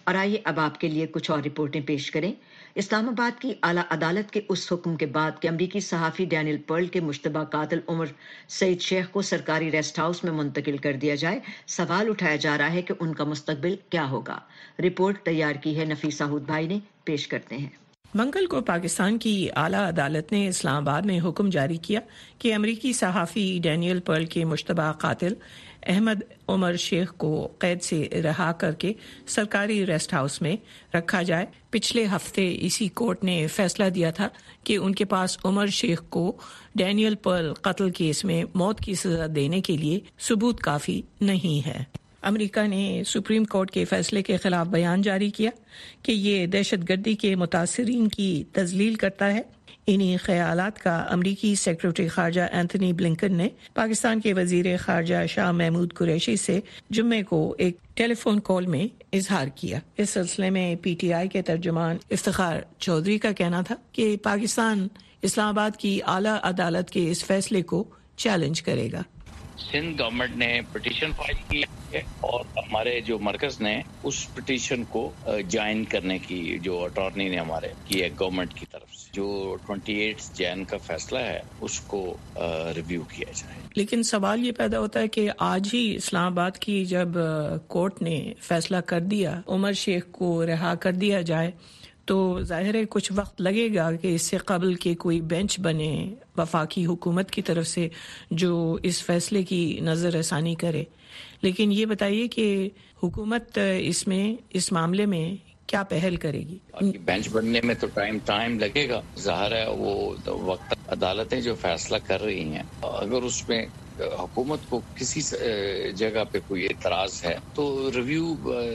اور آئیے اب آپ کے لیے کچھ اور رپورٹیں پیش کریں۔ اسلام آباد کی اعلیٰ عدالت کے اس حکم کے بعد کہ امریکی صحافی ڈینیل پرل کے مشتبہ قاتل عمر سعید شیخ کو سرکاری ریسٹ ہاؤس میں منتقل کر دیا جائے، سوال اٹھایا جا رہا ہے کہ ان کا مستقبل کیا ہوگا۔ رپورٹ تیار کی ہے نفیسہ ہود بھائی نے، پیش کرتے ہیں۔ منگل کو پاکستان کی اعلیٰ عدالت نے اسلام آباد میں حکم جاری کیا کہ امریکی صحافی ڈینیل پرل کے مشتبہ قاتل احمد عمر شیخ کو قید سے رہا کر کے سرکاری ریسٹ ہاؤس میں رکھا جائے۔ پچھلے ہفتے اسی کورٹ نے فیصلہ دیا تھا کہ ان کے پاس عمر شیخ کو ڈینیل پرل قتل کیس میں موت کی سزا دینے کے لیے ثبوت کافی نہیں ہے۔ امریکہ نے سپریم کورٹ کے فیصلے کے خلاف بیان جاری کیا کہ یہ دہشت گردی کے متاثرین کی تذلیل کرتا ہے۔ انہی خیالات کا امریکی سیکرٹری خارجہ اینتھنی بلنکن نے پاکستان کے وزیر خارجہ شاہ محمود قریشی سے جمعے کو ایک ٹیلی فون کال میں اظہار کیا۔ اس سلسلے میں پی ٹی آئی کے ترجمان افتخار چودھری کا کہنا تھا کہ پاکستان اسلام آباد کی اعلیٰ عدالت کے اس فیصلے کو چیلنج کرے گا۔ سندھ گورنمنٹ نے پٹیشن فائل کی ہے اور ہمارے جو مرکز نے اس پٹیشن کو جوائن کرنے کی جو اٹارنی نے ہمارے کی ہے گورنمنٹ کی طرف سے، جو اٹھائیس جین کا فیصلہ ہے اس کو ریویو کیا جائے۔ لیکن سوال یہ پیدا ہوتا ہے کہ آج ہی اسلام آباد کی جب کورٹ نے فیصلہ کر دیا عمر شیخ کو رہا کر دیا جائے تو ظاہر ہے کچھ وقت لگے گا کہ اس سے قبل کہ کوئی بینچ بنے وفاقی حکومت کی طرف سے جو اس فیصلے کی نظر ثانی کرے۔ لیکن یہ بتائیے کہ حکومت اس میں اس معاملے میں کیا پہل کرے گی؟ بینچ بننے میں تو ٹائم ٹائم لگے گا، ظاہر ہے وہ وقت عدالتیں جو فیصلہ کر رہی ہیں اگر اس میں حکومت کو کسی جگہ پہ کوئی اعتراض ہے تو ریویو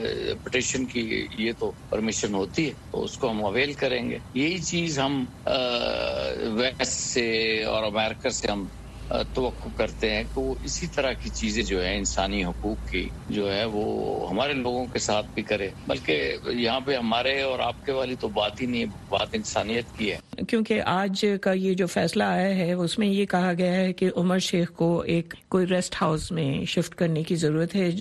پٹیشن کی یہ تو پرمیشن ہوتی ہے، تو اس کو ہم اویل کریں گے۔ یہی چیز ہم ویسٹ سے اور امریکہ سے ہم توقع کرتے ہیں کہ وہ اسی طرح کی چیزیں جو ہے انسانی حقوق کی جو ہے وہ ہمارے لوگوں کے ساتھ بھی کرے، بلکہ یہاں پہ ہمارے اور آپ کے والی تو بات ہی نہیں ہے، بات انسانیت کی ہے۔ کیونکہ آج کا یہ جو فیصلہ آیا ہے اس میں یہ کہا گیا ہے کہ عمر شیخ کو ایک کوئی ریسٹ ہاؤس میں شفٹ کرنے کی ضرورت ہے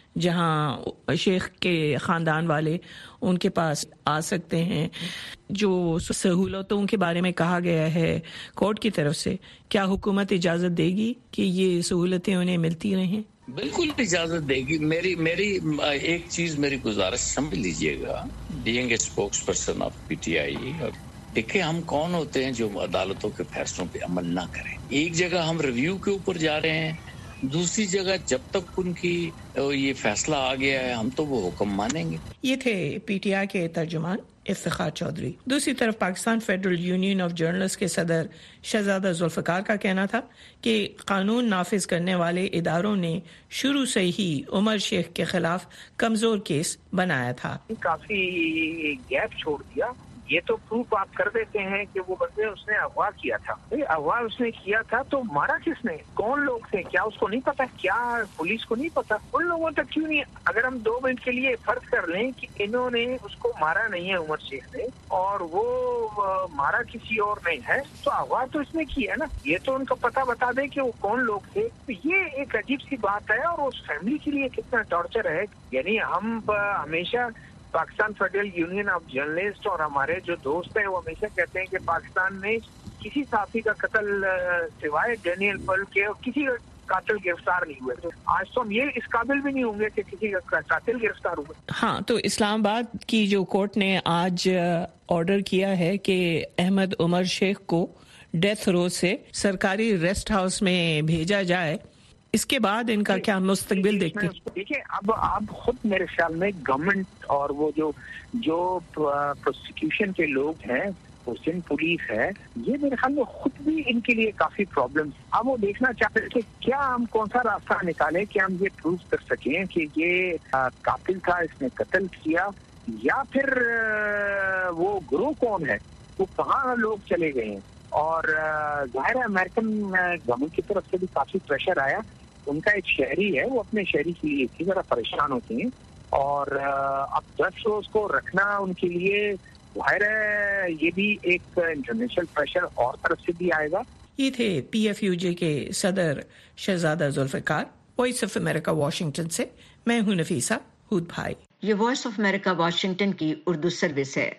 جہاں شیخ کے خاندان والے ان کے پاس آ سکتے ہیں۔ جو سہولتوں کے بارے میں کہا گیا ہے کورٹ کی طرف سے، کیا حکومت اجازت دے گی کہ یہ سہولتیں انہیں ملتی رہیں؟ بالکل اجازت دے گی۔ میری میری ایک چیز میری گزارش سمجھ لیجئے گا، being a spokesperson of P T I, دیکھیں ہم کون ہوتے ہیں جو عدالتوں کے فیصلوں پہ عمل نہ کریں۔ ایک جگہ ہم ریویو کے اوپر جا رہے ہیں، دوسری جگہ جب تک ان کی یہ فیصلہ آ گیا ہے ہم تو وہ حکم مانیں گے۔ یہ تھے پی ٹی آئی کے ترجمان افتخار چودھری۔ دوسری طرف Pakistan Federal Union of Journalist کے صدر شہزادہ ذوالفقار کا کہنا تھا کہ قانون نافذ کرنے اداروں اداروں نے شروع سے ہی عمر شیخ کے خلاف کمزور کیس بنایا تھا۔ کافی گیپ چھوڑ دیا، یہ تو پروف آپ کر دیتے ہیں کہ وہ بندے اس نے اغوا کیا تھا۔ اغوا اس نے کیا تھا تو مارا کس نے؟ کون لوگ تھے؟ کیا اس کو نہیں پتا؟ کیا پولیس کو نہیں پتا؟ ان لوگوں تک کیوں نہیں؟ اگر ہم دو منٹ کے لیے فرض کر لیں کہ انہوں نے اس کو مارا نہیں ہے عمر شیخ نے اور وہ مارا کسی اور نہیں ہے، تو اغوا تو اس نے کیا ہے نا، یہ تو ان کو پتا بتا دے کہ وہ کون لوگ تھے۔ تو یہ ایک عجیب سی بات ہے اور اس فیملی کے لیے کتنا ٹارچر ہے۔ یعنی ہم ہمیشہ Pakistan Federal Union of Journalist اور ہمارے جو دوست ہیں وہ ہمیشہ کہتے ہیں کہ پاکستان میں کسی صحافی کا قتل سوائے ڈینیل پرل کے اور کسی کا قاتل گرفتار نہیں ہوئے۔ آج تو ہم یہ اس قابل بھی نہیں ہوں گے کہ کسی کا قاتل گرفتار ہوئے۔ ہاں، تو اسلام آباد کی جو کورٹ نے آج آرڈر کیا ہے کہ احمد عمر شیخ کو ڈیتھ رو سے سرکاری ریسٹ ہاؤس میں بھیجا جائے، اس کے بعد ان کا کیا مستقبل دیکھتے ہیں؟ دیکھیں اب آپ خود میرے خیال میں گورنمنٹ اور وہ جو جو پروسیکیوشن کے لوگ ہیں، حسین پولیس ہے، یہ میرے خیال میں خود بھی ان کے لیے کافی پرابلم۔ اب وہ دیکھنا چاہتے ہیں کہ کیا ہم کون سا راستہ نکالیں کہ ہم یہ پروو کر سکیں کہ یہ قاتل تھا، اس نے قتل کیا، یا پھر وہ گروہ کون ہے، وہ کہاں لوگ چلے گئے ہیں۔ اور ظاہر ہے امریکن گورنمنٹ کی طرف سے بھی کافی پریشر آیا۔ ان کا ایک شہری ہے، وہ اپنے شہری کے لیے اسی طرح پریشان ہوتے ہیں اور اب دس روز کو رکھنا ان کے لیے ظاہر ہے یہ بھی ایک انٹرنیشنل پریشر اور طرف سے بھی آئے گا۔ یہ تھے پی ایف یو جے کے صدر Shahzada Zulfiqar. Voice of America Washington سے میں ہوں نفیسہ हूद भाई। ये वॉइस ऑफ अमेरिका वाशिंगटन की उर्दू सर्विस है।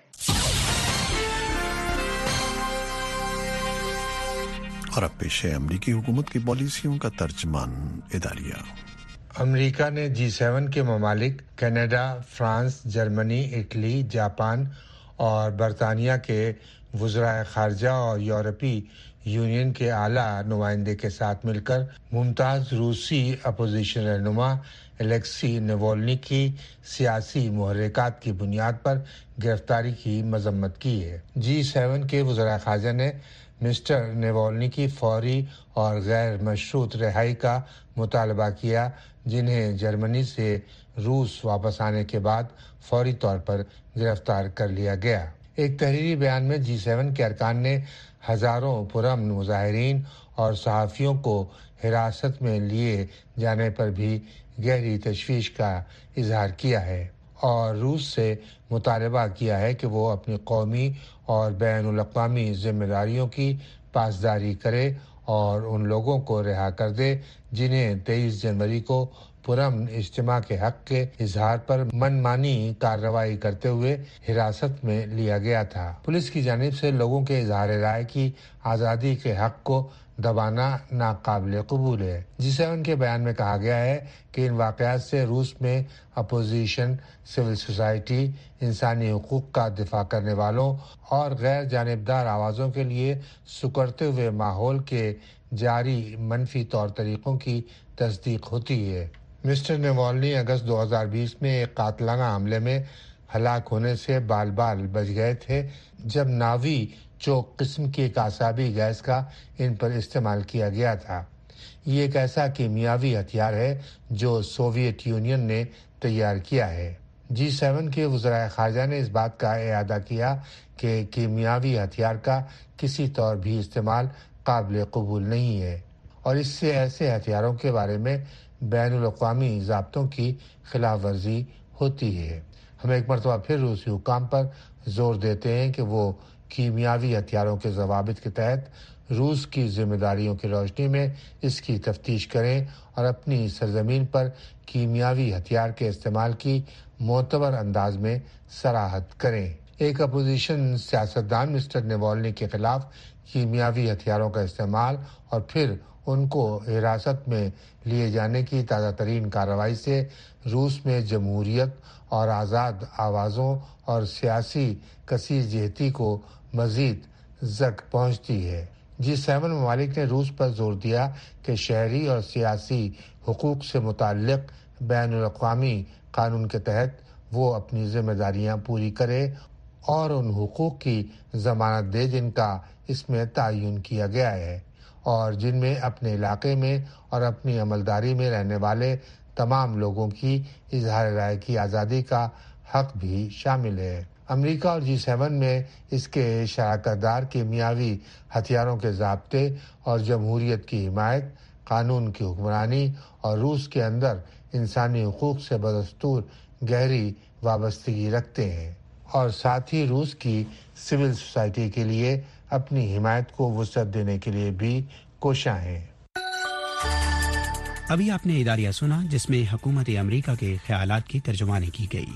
और अब पेश है अमरीकी हुकूमत की पॉलिसियों का तर्जमान इदारिया। अमेरिका ने जी सेवन के ममालिक Canada, France, Germany, Italy, Japan और बरतानिया के वज़राए ख़ारजा और यूरोपीय यूनियन के आला नुमाइंदे के साथ मिलकर मुमताज़ रूसी अपोजिशन रहनुमा एलेक्सी नवोल्नी की सियासी मुहर्रिकात की बुनियाद पर गिरफ्तारी की मजम्मत की है। जी सेवन के वज़राए ख़ारजा ने मिस्टर नवोल्नी की फौरी और गैर मशरूत रिहाई का मुतालबा किया, जिन्हें जर्मनी से रूस वापस आने के बाद फौरी तौर पर गिरफ्तार कर लिया गया। एक तहरीरी बयान में जी सेवन के अरकान ने हजारों पुरअमन मुजाहिरीन और सहाफ़ियों को हिरासत में लिए जाने पर भी गहरी तशवीश का इजहार किया है और रूस से मुतालबा किया है कि वो अपनी कौमी और बैनुल अक़वामी जिम्मेदारियों की पासदारी करे और उन लोगों को रिहा कर दे जिन्हें तेईस जनवरी को पुरअमन इज्तिमा के हक के इजहार पर मनमानी कार्रवाई करते हुए हिरासत में लिया गया था। पुलिस की जानिब से लोगों के इजहार राय की आज़ादी के हक को दबाना नाकाबिल कबूल है। जी सेवन के बयान में कहा गया है कि इन वाक़यात से रूस में अपोजिशन, सिविल सोसाइटी, इंसानी हुकूक का दिफा करने वालों और गैर जानिबदार आवाज़ों के लिए सुकड़ते हुए माहौल के जारी मनफी तौर तरीक़ों की तस्दीक होती है। मिस्टर नवोल्नी अगस्त दो हज़ार बीस में एक कातलाना हमले में हलाक होने से बाल बाल बच गए थे, जब नावी चोक किस्म की एक आसाबी गैस का इन पर इस्तेमाल किया गया था। ये एक ऐसा कीमियावी हथियार है जो सोवियत यूनियन ने तैयार किया है। जी सेवन के वज़राए ख़ारजा ने इस बात का इआदा किया कि कीमियावी हथियार का किसी तौर भी इस्तेमाल काबिल कबूल नहीं है और इससे ऐसे हथियारों के बारे में बैनुल अक़वामी ज़ाब्तों की खिलाफ वर्जी होती है। हम एक मरतबा फिर रूसी हुकाम पर जोर देते हैं कि वो कीमियावी हथियारों के ज़वाबित के तहत रूस की जिम्मेदारियों की रोशनी में इसकी तफ्तीश करें और अपनी सरजमीन पर कीमियावी हथियार के इस्तेमाल की मोतबर अंदाज में सराहत करें। एक अपोजिशन सियासतदान मिस्टर नवोल्नी के खिलाफ कीमियावी हथियारों का इस्तेमाल और फिर उनको हिरासत में लिए जाने की ताज़ा तरीन कार्रवाई से रूस में जमहूरियत और आज़ाद आवाज़ों और सियासी कसीर जहती को मज़ीद ज़क पहुँचती है। जी सेवन ममालिक ने रूस पर जोर दिया कि शहरी और सियासी हुकूक से मुताल्लिक़ बैनुल अक़वामी कानून के तहत वो अपनी जिम्मेदारियाँ पूरी करे और उन हुकूक की ज़मानत दे जिनका इसमें तयन किया गया है और जिनमें अपने इलाके में और अपनी अमलदारी में रहने वाले तमाम लोगों की इजहार राय की आज़ादी का हक भी शामिल है। अमेरिका और जी सेवन में इसके शराकतदार कीमियावी हथियारों के ज़ाब्ते और जमहूरियत की हिमायत, कानून की हुक्मरानी और रूस के अंदर इंसानी हुकूक से बदस्तूर गहरी वाबस्तगी रखते हैं और साथ ही रूस की सिविल सोसाइटी के लिए अपनी हिमायत को वुसअत देने के लिए भी कोशां हैं। अभी आपने इदारिया सुना जिसमें हुकूमत अमेरिका के ख्यालात की तर्जुमानी की गई।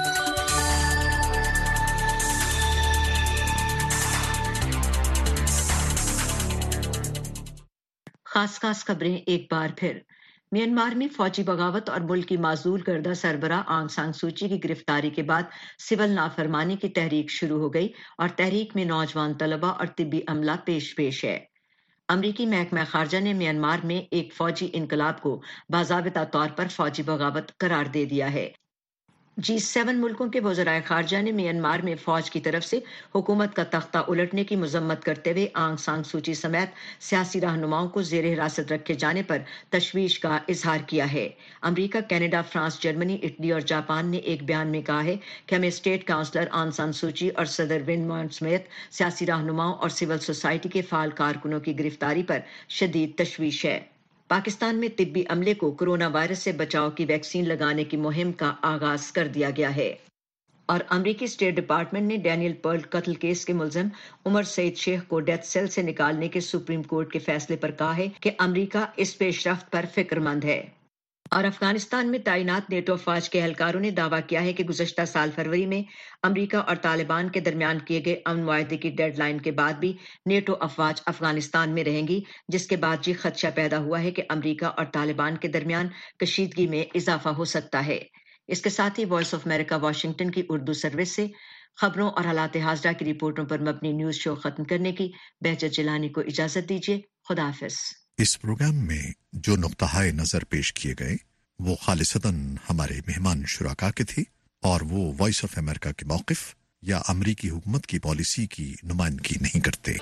खास खास खबरें एक बार फिर। म्यांमार में फौजी बगावत और मुल्क की माजूल करदा सरबरा आंग सान सूची की गिरफ्तारी के बाद सिविल नाफरमानी की तहरीक शुरू हो गई और तहरीक में नौजवान तलबा और तिब्बी अमला पेश पेश है। अमरीकी महकमा खारजा ने म्यांमार में एक फौजी इनकलाब को बाज़ाबिता तौर पर फौजी बगावत करार दे दिया है। जी सेवन मुल्कों के वज़राए खारजा ने म्यांमार में फौज की तरफ से हुकूमत का तख्ता उलटने की मजम्मत करते हुए आंग सान सूची समेत सियासी रहनुमाओं को जेर हिरासत रखे जाने पर तशवीश का इजहार किया है। America, Canada, France, Germany, Italy और जापान ने एक बयान में कहा है कि हमें स्टेट काउंसलर आंग सान सूची और सदर विन मिंट समेत सियासी रहनुमाओं और सिविल सोसाइटी के फाल कारकुनों की गिरफ्तारी पर शदीद तशवीश है। पाकिस्तान में तिब्बी अमले को कोरोना वायरस से बचाव की वैक्सीन लगाने की मुहिम का आगाज कर दिया गया है और अमरीकी स्टेट डिपार्टमेंट ने डैनियल पर्ल कत्ल केस के मुलजिम उमर सईद शेख को डेथ सेल से निकालने के सुप्रीम कोर्ट के फैसले पर कहा है कि अमरीका इस पेशरफ्त पर फिक्रमंद है। اور افغانستان میں تعینات نیٹو افواج کے اہلکاروں نے دعویٰ کیا ہے کہ گزشتہ سال فروری میں امریکہ اور طالبان کے درمیان کیے گئے امن معاہدے کی ڈیڈ لائن کے بعد بھی نیٹو افواج افغانستان میں رہیں گی، جس کے بعد یہ خدشہ پیدا ہوا ہے کہ امریکہ اور طالبان کے درمیان کشیدگی میں اضافہ ہو سکتا ہے۔ اس کے ساتھ ہی وائس آف امریکہ واشنگٹن کی اردو سروس سے خبروں اور حالات حاضرہ کی رپورٹوں پر مبنی نیوز شو ختم کرنے کی بہجت جیلانی کو اجازت دیجیے۔ خدا حافظ۔ اس پروگرام میں جو نقطہ نظر پیش کیے گئے وہ خالصتاً ہمارے مہمان شرکا کے تھے اور وہ وائس آف امریکہ کے موقف یا امریکی حکومت کی پالیسی کی نمائندگی نہیں کرتے۔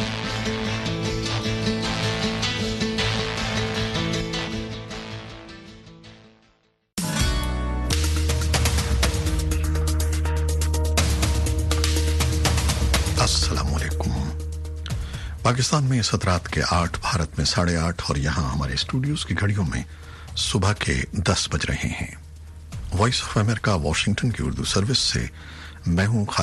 السلام علیکم۔ پاکستان میں اس رات کے آٹھ، بھارت میں ساڑھے آٹھ اور یہاں ہمارے اسٹوڈیوز کی گھڑیوں میں صبح کے دس بج رہے ہیں۔ وائس آف امریکہ واشنگٹن کی اردو سروس سے میں ہوں